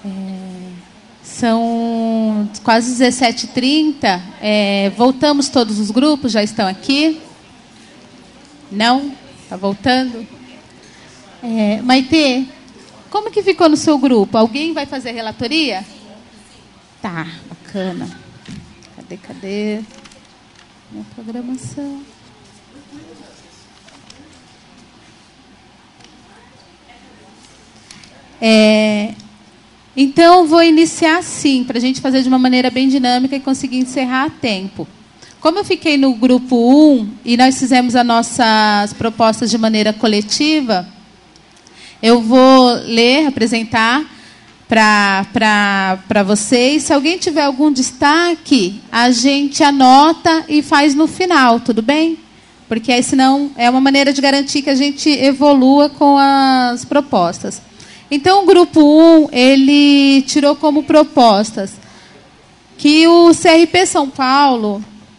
São quase 17h30. Voltamos todos os grupos? Já estão aqui? Não? Está voltando? Maitê, como que ficou no seu grupo? Alguém vai fazer relatoria? Tá, bacana. Cadê? Minha programação. Então, vou iniciar assim, para a gente fazer de uma maneira bem dinâmica e conseguir encerrar a tempo. Como eu fiquei no grupo 1 e nós fizemos as nossas propostas de maneira coletiva, eu vou ler, apresentar para vocês. Se alguém tiver algum destaque, a gente anota e faz no final, tudo bem? Porque aí, senão, é uma maneira de garantir que a gente evolua com as propostas. Então, o grupo 1, ele tirou como propostas que o CRP São Paulo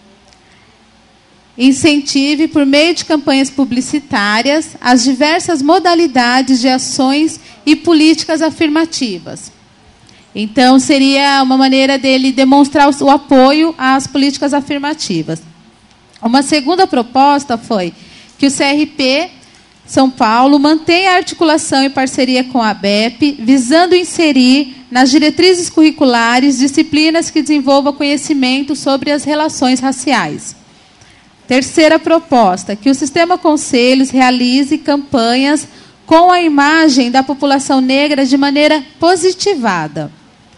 incentive, por meio de campanhas publicitárias, as diversas modalidades de ações e políticas afirmativas. Então, seria uma maneira dele demonstrar o apoio às políticas afirmativas. Uma segunda proposta foi que o CRP São Paulo mantenha a articulação e parceria com a ABEP, visando inserir nas diretrizes curriculares disciplinas que desenvolvam conhecimento sobre as relações raciais. Terceira proposta, que o Sistema Conselhos realize campanhas com a imagem da população negra de maneira positivada.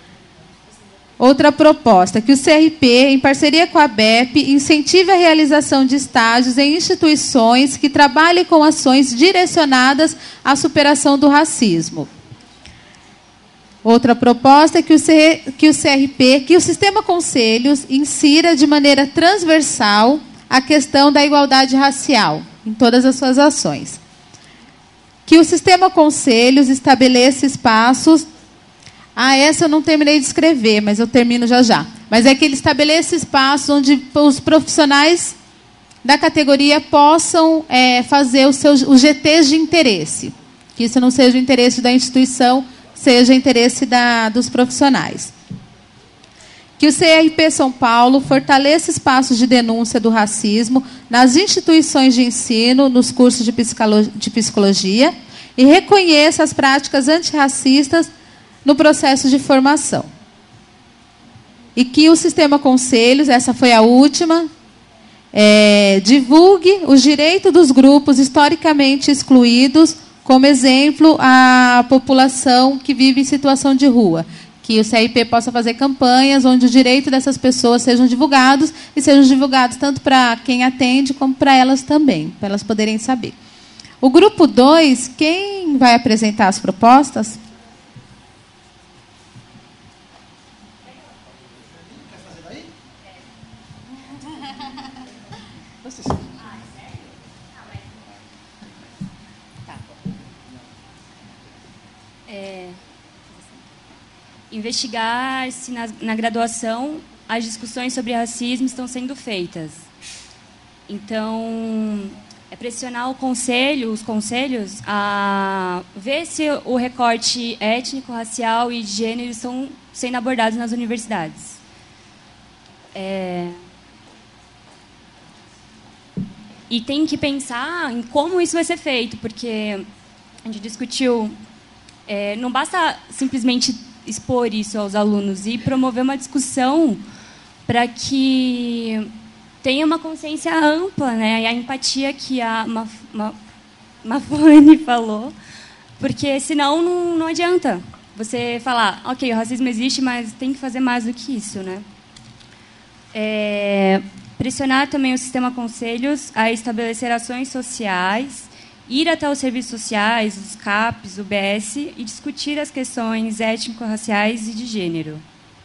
Outra proposta, que o CRP, em parceria com a ABEP, incentive a realização de estágios em instituições que trabalhem com ações direcionadas à superação do racismo. Outra proposta é que o Sistema Conselhos insira de maneira transversal a questão da igualdade racial em todas as suas ações. Que o Sistema Conselhos estabeleça espaços... essa eu não terminei de escrever, mas eu termino já. Mas é que ele estabeleça espaços onde os profissionais da categoria possam fazer os GTs de interesse. Que isso não seja o interesse da instituição, seja o interesse dos profissionais. Que o CRP São Paulo fortaleça espaços de denúncia do racismo nas instituições de ensino, nos cursos de psicologia, e reconheça as práticas antirracistas no processo de formação. E que o Sistema Conselhos, essa foi a última, divulgue os direitos dos grupos historicamente excluídos, como exemplo, a população que vive em situação de rua. Que o CRP possa fazer campanhas onde os direitos dessas pessoas sejam divulgados, e sejam divulgados tanto para quem atende, como para elas também, para elas poderem saber. O grupo 2, quem vai apresentar as propostas? Investigar se na graduação as discussões sobre racismo estão sendo feitas. Então, pressionar os conselhos a ver se o recorte étnico, racial e de gênero estão sendo abordados nas universidades. E tem que pensar em como isso vai ser feito, porque a gente discutiu, não basta simplesmente expor isso aos alunos e promover uma discussão para que tenha uma consciência ampla, né? E a empatia que a Mafone falou, porque senão não adianta você falar, ok, o racismo existe, mas tem que fazer mais do que isso, né? Pressionar também o Sistema Conselhos a estabelecer ações sociais, ir até os serviços sociais, os CAPs, o UBS, e discutir as questões étnico-raciais e de gênero.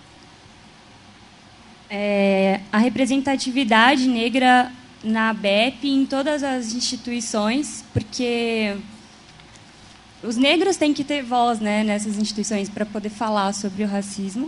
A representatividade negra na ABEP em todas as instituições, porque os negros têm que ter voz, né, nessas instituições para poder falar sobre o racismo.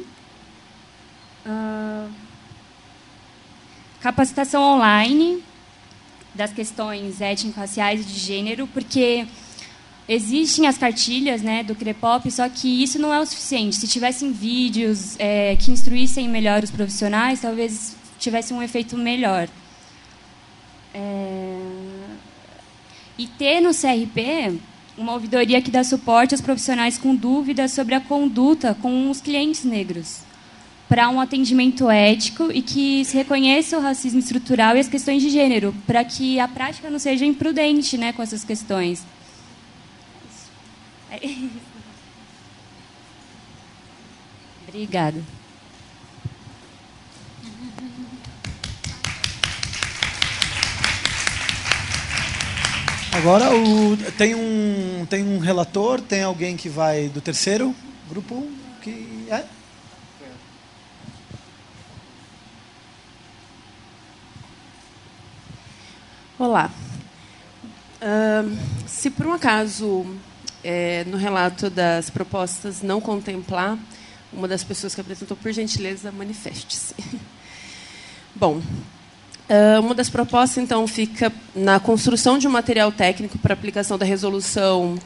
Capacitação online das questões étnico-raciais e de gênero, porque existem as cartilhas, né, do CREPOP, só que isso não é o suficiente. Se tivessem vídeos que instruíssem melhor os profissionais, talvez tivesse um efeito melhor. E ter no CRP uma ouvidoria que dá suporte aos profissionais com dúvidas sobre a conduta com os clientes negros, para um atendimento ético e que se reconheça o racismo estrutural e as questões de gênero, para que a prática não seja imprudente, né, com essas questões. É isso. Obrigada. Agora tem um relator, tem alguém que vai do terceiro grupo que é? Olá. Se por um acaso no relato das propostas não contemplar, uma das pessoas que apresentou, por gentileza, manifeste-se. Bom, uma das propostas, então, fica na construção de um material técnico para aplicação da Resolução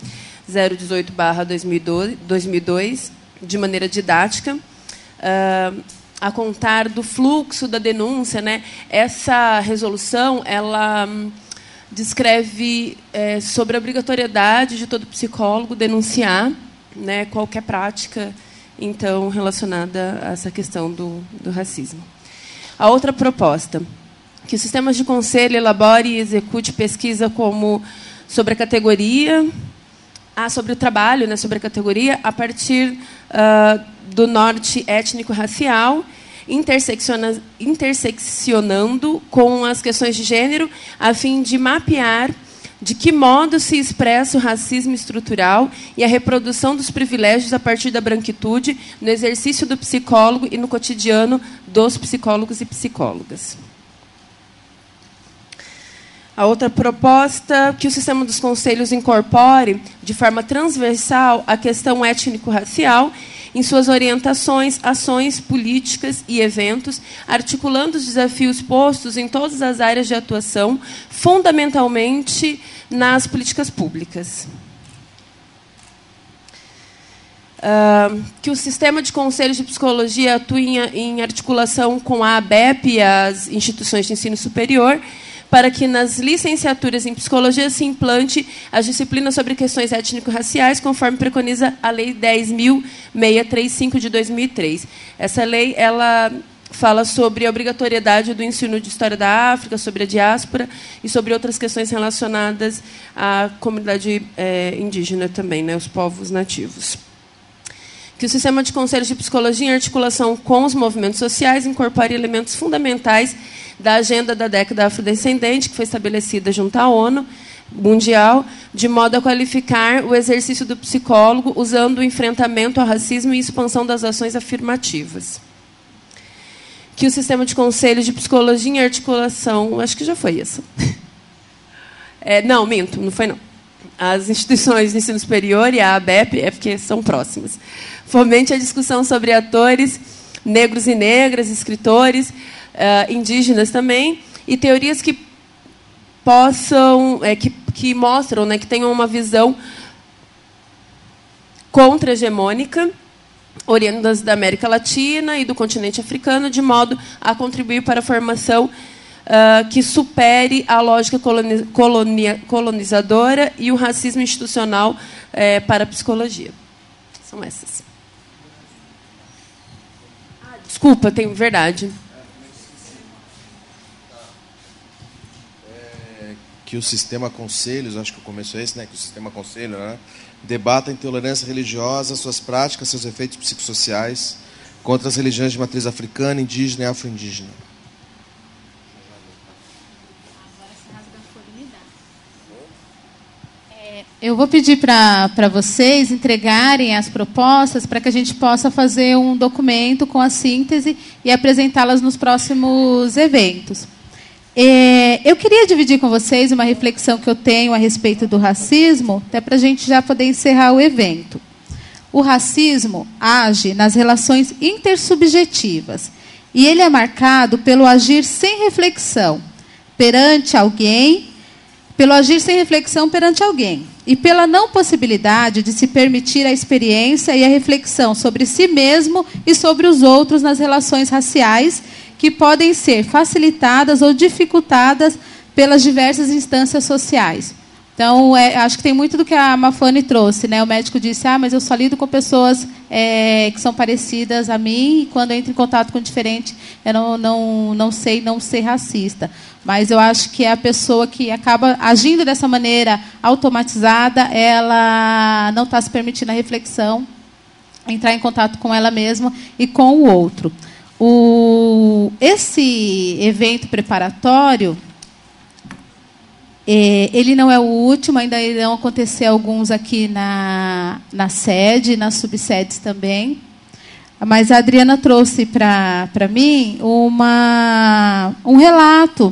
018/2002, de maneira didática, a contar do fluxo da denúncia, né? Essa resolução, ela descreve sobre a obrigatoriedade de todo psicólogo denunciar, né, qualquer prática, então, relacionada a essa questão do racismo. A outra proposta, que o sistema de conselho elabore e execute pesquisa sobre a categoria, sobre o trabalho, né, sobre a categoria, a partir do norte étnico-racial, interseccionando com as questões de gênero, a fim de mapear de que modo se expressa o racismo estrutural e a reprodução dos privilégios a partir da branquitude no exercício do psicólogo e no cotidiano dos psicólogos e psicólogas. A outra proposta, que o sistema dos conselhos incorpore, de forma transversal, a questão étnico-racial em suas orientações, ações, políticas e eventos, articulando os desafios postos em todas as áreas de atuação, fundamentalmente nas políticas públicas. Que o sistema de conselhos de psicologia atue em articulação com a ABEP e as instituições de ensino superior, para que nas licenciaturas em psicologia se implante as disciplinas sobre questões étnico-raciais, conforme preconiza a Lei 10.635 de 2003. Essa lei ela fala sobre a obrigatoriedade do ensino de história da África, sobre a diáspora e sobre outras questões relacionadas à comunidade indígena também, né, os povos nativos. Que o sistema de conselhos de psicologia, em articulação com os movimentos sociais, incorpore elementos fundamentais da agenda da década afrodescendente, que foi estabelecida junto à ONU Mundial, de modo a qualificar o exercício do psicólogo, usando o enfrentamento ao racismo e expansão das ações afirmativas. Que o sistema de conselhos de psicologia, em articulação... Acho que já foi isso. Não, minto, não foi não. As instituições de ensino superior e a ABEP, porque são próximas. Fomente a discussão sobre atores negros e negras, escritores, indígenas também, e teorias que possam, que mostram, né, que tenham uma visão contra-hegemônica, oriundas da América Latina e do continente africano, de modo a contribuir para a formação que supere a lógica colonizadora e o racismo institucional para a psicologia. São essas. Desculpa, tenho verdade. Que o sistema conselhos, acho que o começo é esse, né? Que o sistema conselho, né, debata a intolerância religiosa, suas práticas, seus efeitos psicossociais contra as religiões de matriz africana, indígena e afro-indígena. Eu vou pedir para vocês entregarem as propostas para que a gente possa fazer um documento com a síntese e apresentá-las nos próximos eventos. Eu queria dividir com vocês uma reflexão que eu tenho a respeito do racismo, até para a gente já poder encerrar o evento. O racismo age nas relações intersubjetivas e ele é marcado pelo agir sem reflexão perante alguém, e pela não possibilidade de se permitir a experiência e a reflexão sobre si mesmo e sobre os outros nas relações raciais, que podem ser facilitadas ou dificultadas pelas diversas instâncias sociais. Então, acho que tem muito do que a Mafone trouxe, né? O médico disse, mas eu só lido com pessoas que são parecidas a mim, e quando eu entro em contato com o diferente, eu não sei não ser racista. Mas eu acho que a pessoa que acaba agindo dessa maneira automatizada, ela não está se permitindo a reflexão, entrar em contato com ela mesma e com o outro. Esse evento preparatório, ele não é o último, ainda irão acontecer alguns aqui na sede, nas subsedes também. Mas a Adriana trouxe para mim um relato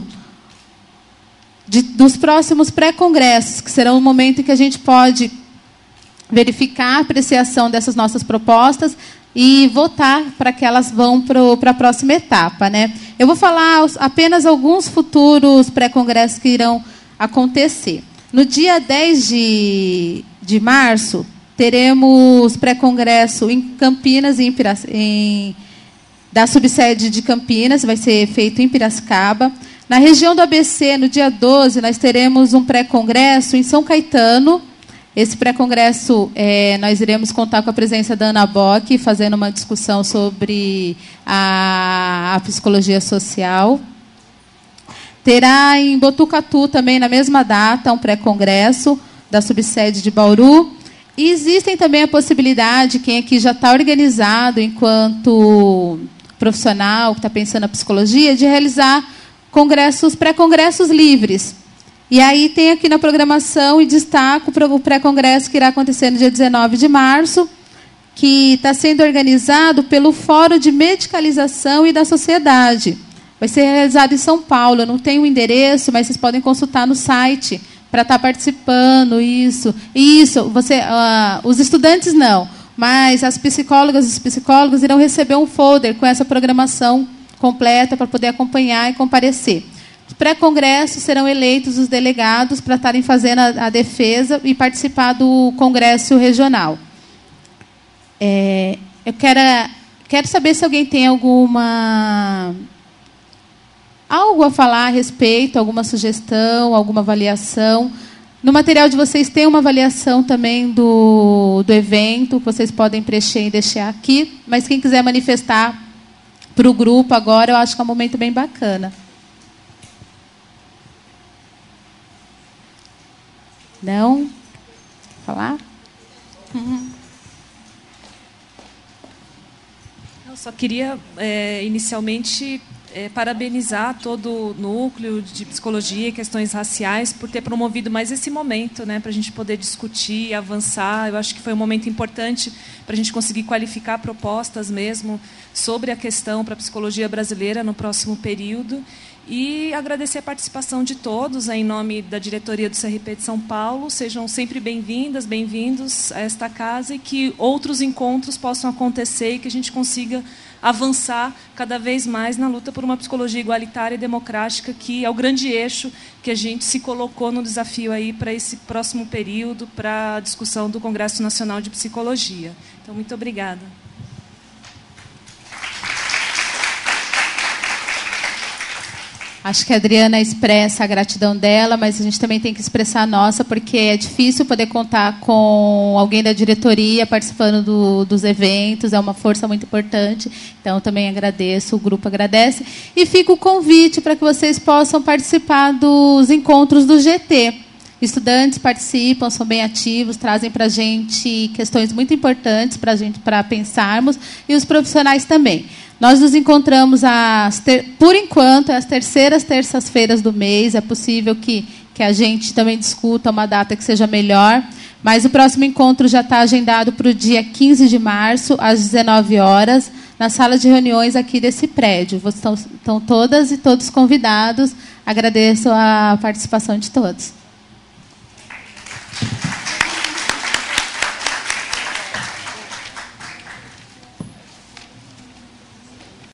dos próximos pré-congressos, que serão o momento em que a gente pode verificar a apreciação dessas nossas propostas e votar para que elas vão para a próxima etapa, né? Eu vou falar apenas alguns futuros pré-congressos que irão acontecer. No dia 10 de março, teremos pré-congresso em Campinas, da subsede de Campinas, vai ser feito em Piracicaba. Na região do ABC, no dia 12, nós teremos um pré-congresso em São Caetano. Esse pré-congresso, nós iremos contar com a presença da Ana Bock, fazendo uma discussão sobre a psicologia social. Terá em Botucatu também, na mesma data, um pré-congresso da subsede de Bauru. E existem também a possibilidade, quem aqui já está organizado enquanto profissional, que está pensando na psicologia, de realizar pré-congressos livres. E aí tem aqui na programação e destaco o pré-congresso que irá acontecer no dia 19 de março, que está sendo organizado pelo Fórum de Medicalização e da Sociedade. Vai ser realizado em São Paulo. Eu não tenho o endereço, mas vocês podem consultar no site para estar participando. Isso. Os estudantes não, mas as psicólogas e os psicólogos irão receber um folder com essa programação completa para poder acompanhar e comparecer. Os pré-congressos serão eleitos os delegados para estarem fazendo a defesa e participar do congresso regional. Eu quero saber se alguém tem algo a falar a respeito, alguma sugestão, alguma avaliação. No material de vocês tem uma avaliação também do evento, que vocês podem preencher e deixar aqui. Mas quem quiser manifestar para o grupo agora, eu acho que é um momento bem bacana. Não? Falar? Eu só queria, inicialmente, parabenizar todo o núcleo de psicologia e questões raciais por ter promovido mais esse momento, né, para a gente poder discutir, avançar. Eu acho que foi um momento importante para a gente conseguir qualificar propostas mesmo sobre a questão para a psicologia brasileira no próximo período. E agradecer a participação de todos, em nome da diretoria do CRP de São Paulo. Sejam sempre bem-vindas, bem-vindos a esta casa e que outros encontros possam acontecer e que a gente consiga avançar cada vez mais na luta por uma psicologia igualitária e democrática, que é o grande eixo que a gente se colocou no desafio aí para esse próximo período, para a discussão do Congresso Nacional de Psicologia. Então, muito obrigada. Acho que a Adriana expressa a gratidão dela, mas a gente também tem que expressar a nossa, porque é difícil poder contar com alguém da diretoria participando dos eventos, é uma força muito importante. Então, também agradeço, o grupo agradece. E fica o convite para que vocês possam participar dos encontros do GT. Estudantes participam, são bem ativos, trazem para a gente questões muito importantes para pensarmos, e os profissionais também. Nós nos encontramos, por enquanto, às terceiras terças-feiras do mês. É possível que a gente também discuta uma data que seja melhor, mas o próximo encontro já está agendado para o dia 15 de março, às 19 horas, na sala de reuniões aqui desse prédio. Estão todas e todos convidados. Agradeço a participação de todos.